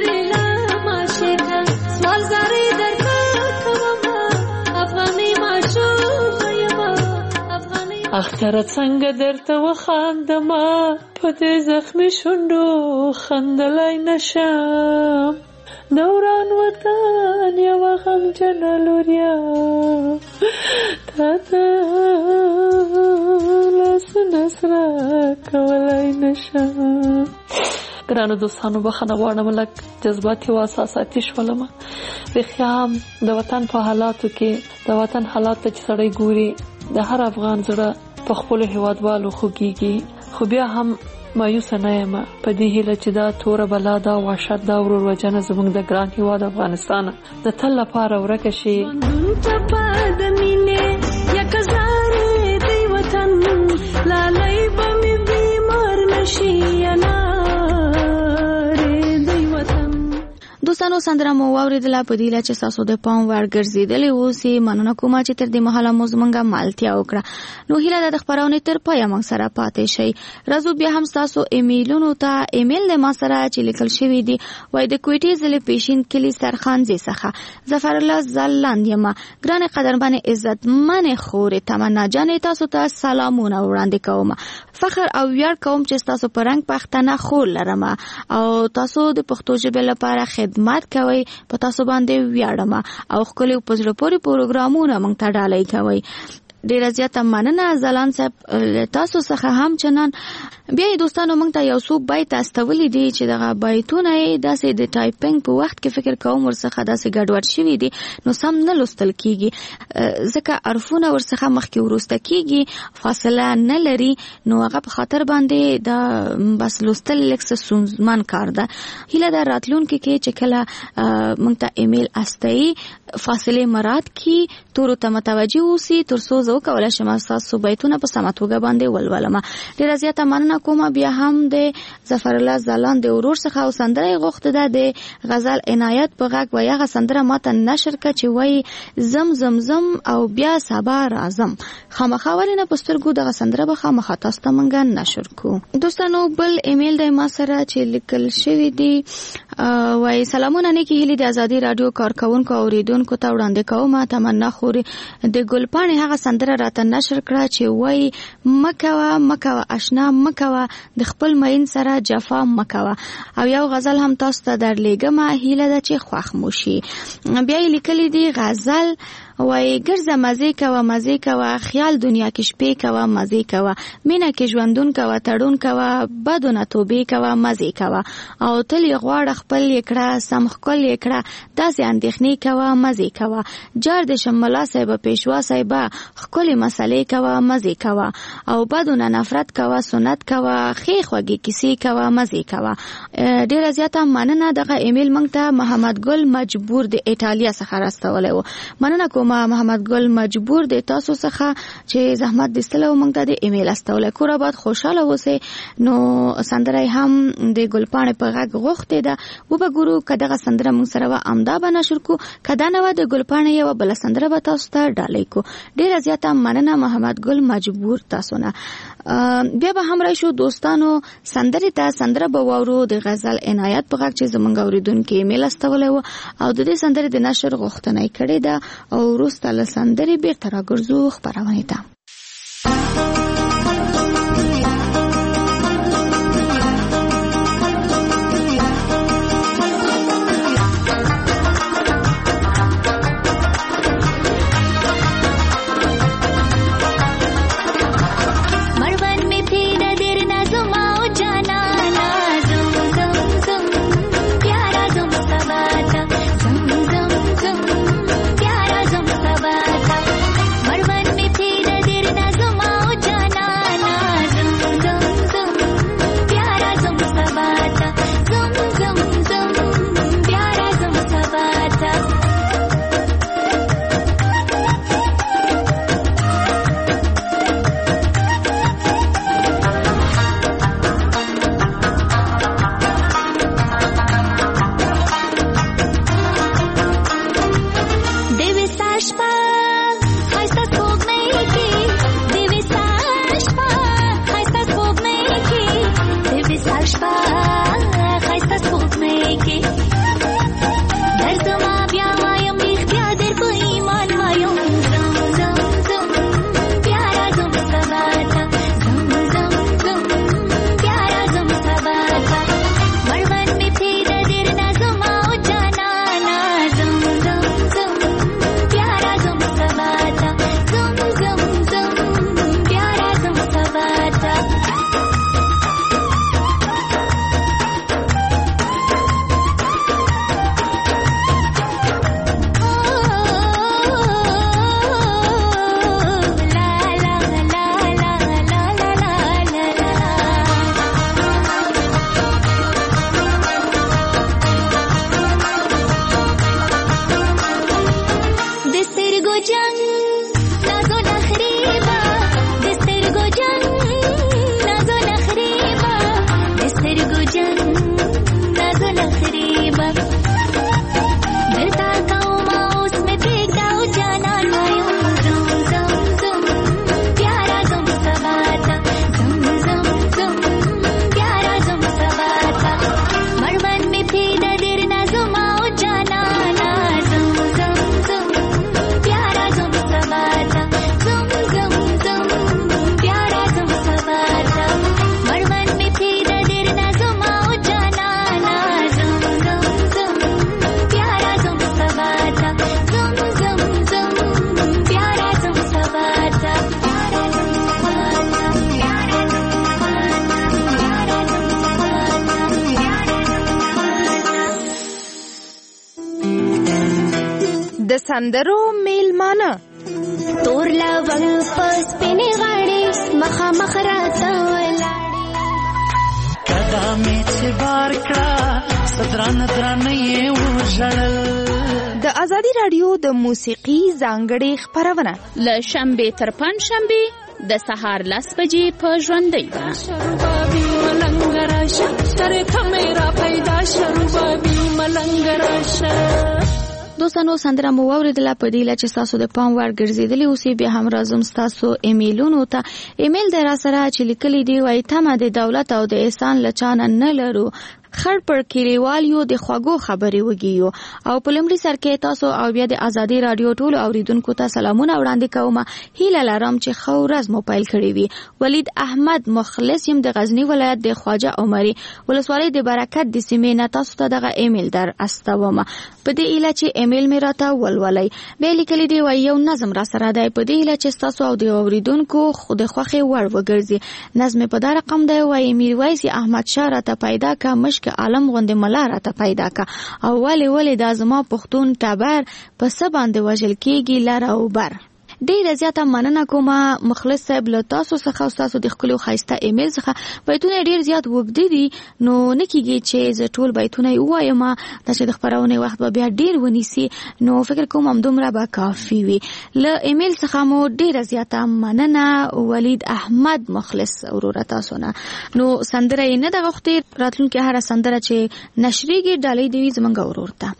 اختر څنګه درته وخاندم په دې زخمي شونډو خندلای نشم، دوران وطن یو غمجن لوریا تاته لاسونه سره کولای نشم. ګرانو دوستانو بخښنه غواړم، لږ جذباتي او احساساتي شولم. رښتیا د وطن په حالاتو کې د وطن حالات ته چې سړی ګوري د هر افغان زړه په خپلو هیوادوالو خوږیږي، خو بیا هم مایوسه نه یم په دې هیله چې دا توره بلا دا وحشت دا ورور وجنه زموږ د ګران هیواد افغانستان د تل لپاره ورکه شي. دوستانو سندره مو واوریدله په دې چې تاسو د پام ور ګرځیدلې اوسئ. مننه کوم چې تر دې مهاله مو زمونږه مالتیا وکړه. نو هیله ده د خبرونې تر پایه موږ سره پاتې شئ. راځو بیا هم تاسو ایمیلونو ته ایمیل د ما سره چې لیکل شوی دی وای د کوټې ضلع پیشین کلی سرخانځي څخه ظفر الله زلاند یم. ګران قدرمن عزت من خورې تمنا جانې تاسو ته سلامونه وړاندې کوم. فخر او ویاړ کوم چې تاسو په رنګ پښتنه خور لرم او تاسو د پښتو ژبې لپاره خدمت کوي. په تاسو باندې ویاړم او خپل په زړه پورې پروګرامونه مونږ ته ډالۍ کوي. ډیر زیاته مننه زلان صاحب تاسو څخه هم چنان. بیا دوستانو مونږ ته یو څو بیت استولې دي چې دغه بیتونه داسې د ټایپینګ په وخت کې فکر کوم ورڅخه داسې ګډوډ شوي دي نو سم نه لوستل کیږي ځکه حرفونه ورڅخه مخکې ورسته کیږي فاصله نه لري نو هغه په خاطر باندې دا بس لوستل لکه سوزمن کار ده. هیله ده راتلونکي کې چې کله مونږ ته ایمیل استئ فاصله مراد کی تور ته متوجي اوسئ تر څو زه وکولای شم تاسو بیتونه په سمه توګه باندې ولولم. ډیر زیاته مننه کومه. بیا هم د ظفر الله زلاند د ورور څخه او سندره غوښته ده د غزل عنایت په غږ و یغه سندره ماته نشر ک چې وای زم زم زم او بیا سبا راځم. خامخاولینه پسترګو دغه سندره به خامخا تاسو ته مونږ نشر کو. دوستانو بل ایمیل د ما سره چې لیکل شوی دی وای سلامونه نیکی هلی د ازادي رادیو کارکونکو اوریدونکو ته وړاندې کوم. تمنا خوري د ګلپاڼې هغه سندره راته نشر کړه چې وای مکوا آشنا مکوا د خپل مین سره جفا مکوا او یو غزل هم تاسو ته درلېږم هیله ده چې خوښ مو شي. بیا لیکلي دی غزل وای ګرځه مزه کوه خیال دنیا کې شپې کوه مزه کوه مینا کې ژوندون کوه تړون کوه بدونه توبې کوه مزه کوه او تل غواړه خپل یکړه سم خپل یکړه داسې اندېښنې کوه مزه کوه جار د شملا صاحب پېشوا صاحب خپل مسلې کوه مزه کوه او بدونه نفرت کوه سنت کوه خې خوږی کیسې کوه مزه کوه. ډیر زیاته مننه. دغه ایمیل مونږ ته محمد ګل مجبور د ایتالیا څخه راستولی و. مننه کوم محمد ګل مجبور د تاسو څخه چې زحمت دستلو مونږ ته د ایمیل استوله. کور آباد خوشاله اوسئ. نو سندره هم د ګلپاڼې په غږ غوښته ده و به ګورو کداغه سندره مونږ سره و امدا به نشر کو کدا نه و د ګلپاڼې یو بل سندره به تاسو ته ډالۍ کو. ډیر زیاته مننه محمد ګل مجبور تاسو نه. بیا به هم راشو دوستانو سندره ته سندره به وورو د غزل عنایت په غږ چې زمونږ اوریدونکو ایمیل استوله و او د دې سندره د نشر غوښتنه کړې ده او وروسته له سندرې بیرته راګرځو خبرونه ته. मरवन में फिर سندرو میلمانه تور لونګ پس پینې غاړي مخامخ راته ولاړې کدا مې چې بار کړه صدران درانه یې وژړل. د ازادي رادیو د موسیقي ځانګړې خپرونه له شنبې تر پنځشنبې د سهار 10 بجې په ژوندۍ ده. شروبابي ملنګ راشه ترې کمرا پیدا شروبابي ملنګ راشه. دوستانو سندره مو واوریدله په دې لچ تاسو د پام ور ګرځیدلی اوسې بیا هم راځم تاسو ایمیلونو ته. ایمیل د را سره چې لیکلي دی وای تمه د دولت او د احسان لچانه نه لرو خړ پر کلیوالیو د خواګو خبرې وګیو او په لمړي سر کې تاسو او بیا د ازادي رادیو ټول اوریدونکو ته سلامونه وړاندې کوم. هیله لرم چې خو ورځ مو پیل کړی وي. ولید احمد مخلص يم د غزنی ولایت د خواجه عمري ولسوالۍ د برکت د سیمې نه تاسو ته دغه ایمیل در استوم. په دې اله چې ایمیل مې راته ولولای به لیکلي دی وای یو نظم را سره دی په دې اله چې تاسو او د اوریدونکو خود خوخي ور وګرځي. نظم په دا رقم دی وای میرویس احمد شاه راته پیدا کا که عالم غوندې ملا راته پیدا کا او ولی د ازما پښتون ټبر په سبا باندې وژل کېږي لار او بر. ډیره زیاته مننه کوم مخلص صاحب له تاسو څخه او تاسو د خپل خایسته ایمیل څخه. بیتونه ډیر زیات وګړي دي نو نکیږي چې ز ټول بیتونه وایم چې د خبرونه وخت به بیا ډیر ونیسي نو فکر کوم هم دومره به کافي وي. له ایمیل څخه مو ډیره زیاته مننه ولید احمد مخلص اورور تاسو نه. نو سندره نه د وخت راتلونکي هر سندره چې نشریږي ډالۍ دی زمونږ اورور ته.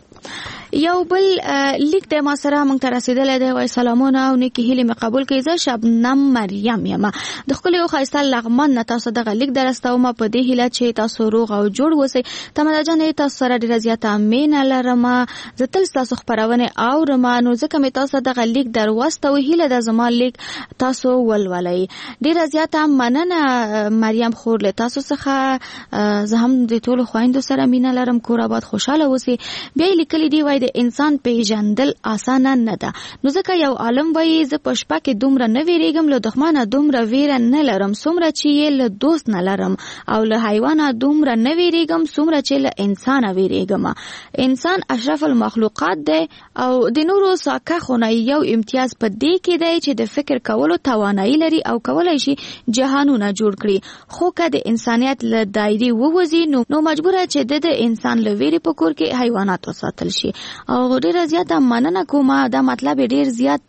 یو بل لیک د ما سره مونږ ته رسیدلی دی وای سلامونه او نیکی هیله مې قبول کړئ. زه شبنم مریم یم د خپل یو خایسته لغمن نه تاسو دغه لیک درستوم په دې هیله چې تاسو روغ او جوړ اوسئ. تمنا جان تاسو سره ډیره زیاته مینه لرم. زه تل تاسو خبرونه اورم نو ځکه مې تاسو دغه لیک دروسته هیله د زما لیک تاسو ولولئ. ډیره زیاته مننه مریم خور له تاسو څخه. زه هم د ټولو خويندو سره مینه لرم. کور آباد خوشاله اوسئ. بیا لیکلی دی وای د انسان پیژندل اسانه نه ده نو ځکه یو عالم وای ز پښپا کې دومره نه ویریږم له دښمنه دومره ویره نه لرم څومره چې له دوست نه لرم او له حیوانه دومره نه ویریږم څومره چې له انسان ویریږم. انسان اشرف المخلوقات دی او د نورو ساکه خونه یو امتیاز په دې کې دی چې د فکر کولو توانایي لري او کولای شي جهانونه جوړ کړي. خو که د انسانيت له دایرې ووځي نو مجبور چې د انسان له ویرې په کور کې حیوانات وساتل شي. او ډیر زیاته مننه کوم دا مطلب ډیر زیات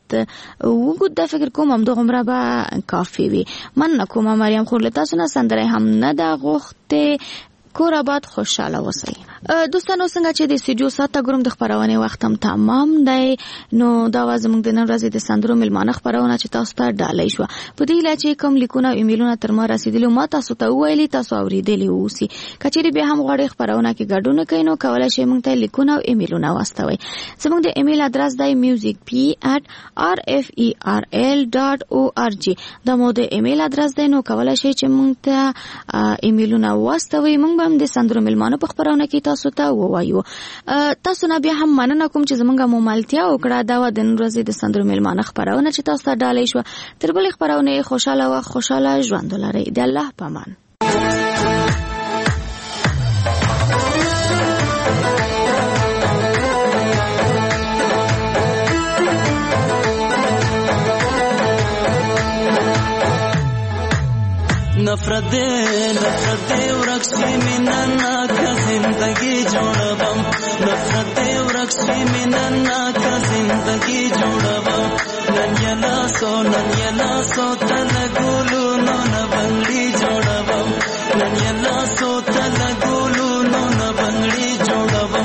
وګد د فکر کوم هم دومره به کافي وي. مننه کوم مریم خور له تاسو نه سندره هم نه دا غوښته. کور آباد خوشاله اوسئ. دوستانو څنګه چې د سټوډیو ساته ګروم د خبرونه وخت هم تمام دی نو دا وازمږ د نن ورځې د سندرو ملمانه خبرونه چې تاسو ته ډالۍ شو په دې لاره چې کوم لیکونه ایمیلونه تر ما رسیدلی ما تاسو ته ویلي تاسو اوریدلی اوسي کچېری به هم غواړئ خبرونه کې ګډون کړئ نو کولای شئ موږ ته لیکونه او ایمیلونه واستوي زموږ د ایمیل ادرس دی musicp@rferl.org دا مو د ایمیل ادرس دی نو کولای شئ چې موږ ته ایمیلونه واستوي موږ هم د سندرو ملمانه په خبرونه کې تاسو ته ووایو تاسو نه بیا هم مننه کوم چې زمونږه ممالتیا وکړه دا و د نن ورځې د سندرو ملمانه خبرونه چې تاسو ته ډالۍ شو تر بلې خبرونه خوشاله ژوند ولرئ د الله په امان नफरत दे वरक्षी मिनन्ना का जिंदगी जोड़बम नफरत दे वरक्षी मिनन्ना का जिंदगी जोड़बम नन्यला सो तलगुलु नो न बंगड़ी जोड़बम नन्यला सो तलगुलु नो न बंगड़ी जोड़बम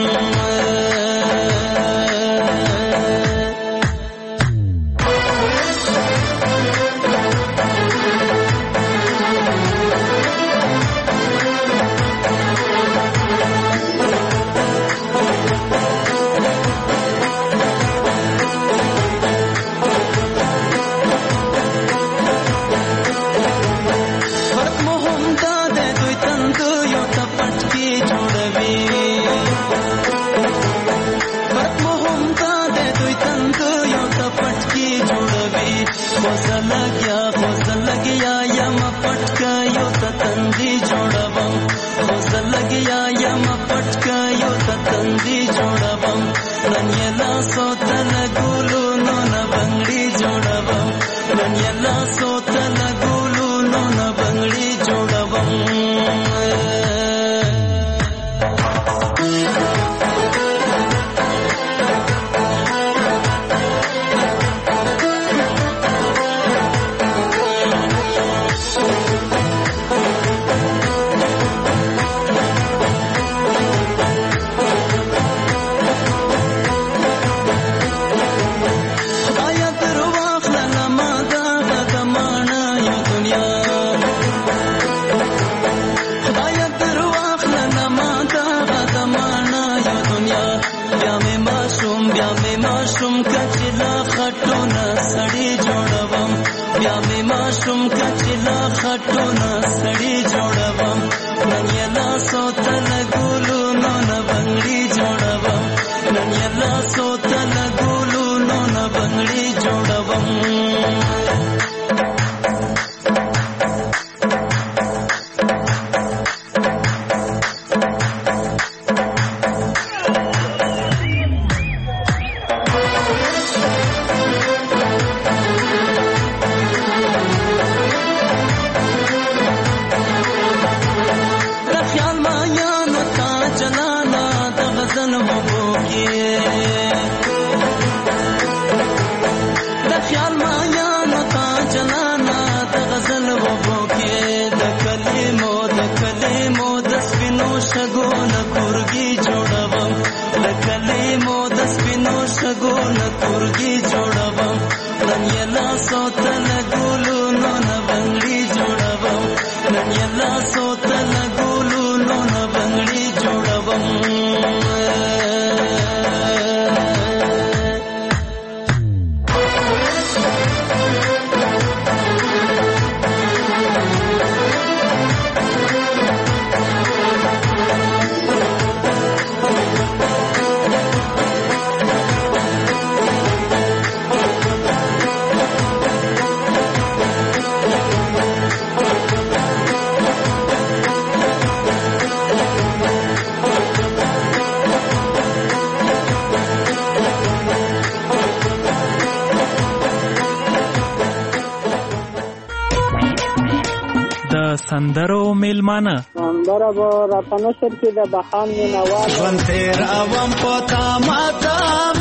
سندرو میلمانه سندره به راته نشر کې د بخان مینوال ژوند تیر اوم پتا ماتا ما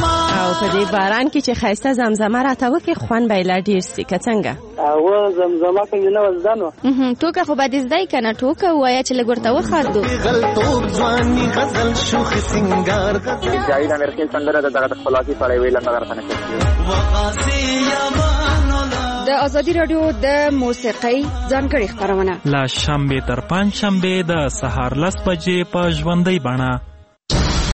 او په دې باران کې چې خایسته زمزمه راته وکړي خوند به یې لا ډېر سي که څنګه او زمزمه کوي نه زده نو ټوکه خو به دې زده یې که نه ټوکه ووایه چې لږ ورته وخاندو جاوید امیرخیل سندره د دغه خپلواکي په اړه ویله نظر څنګه د ازادي رادیو د موسیقۍ ځانګړې خبرونه لا شنبه تر پنځشنبه د سهار 10 بجې په ژوندۍ بڼه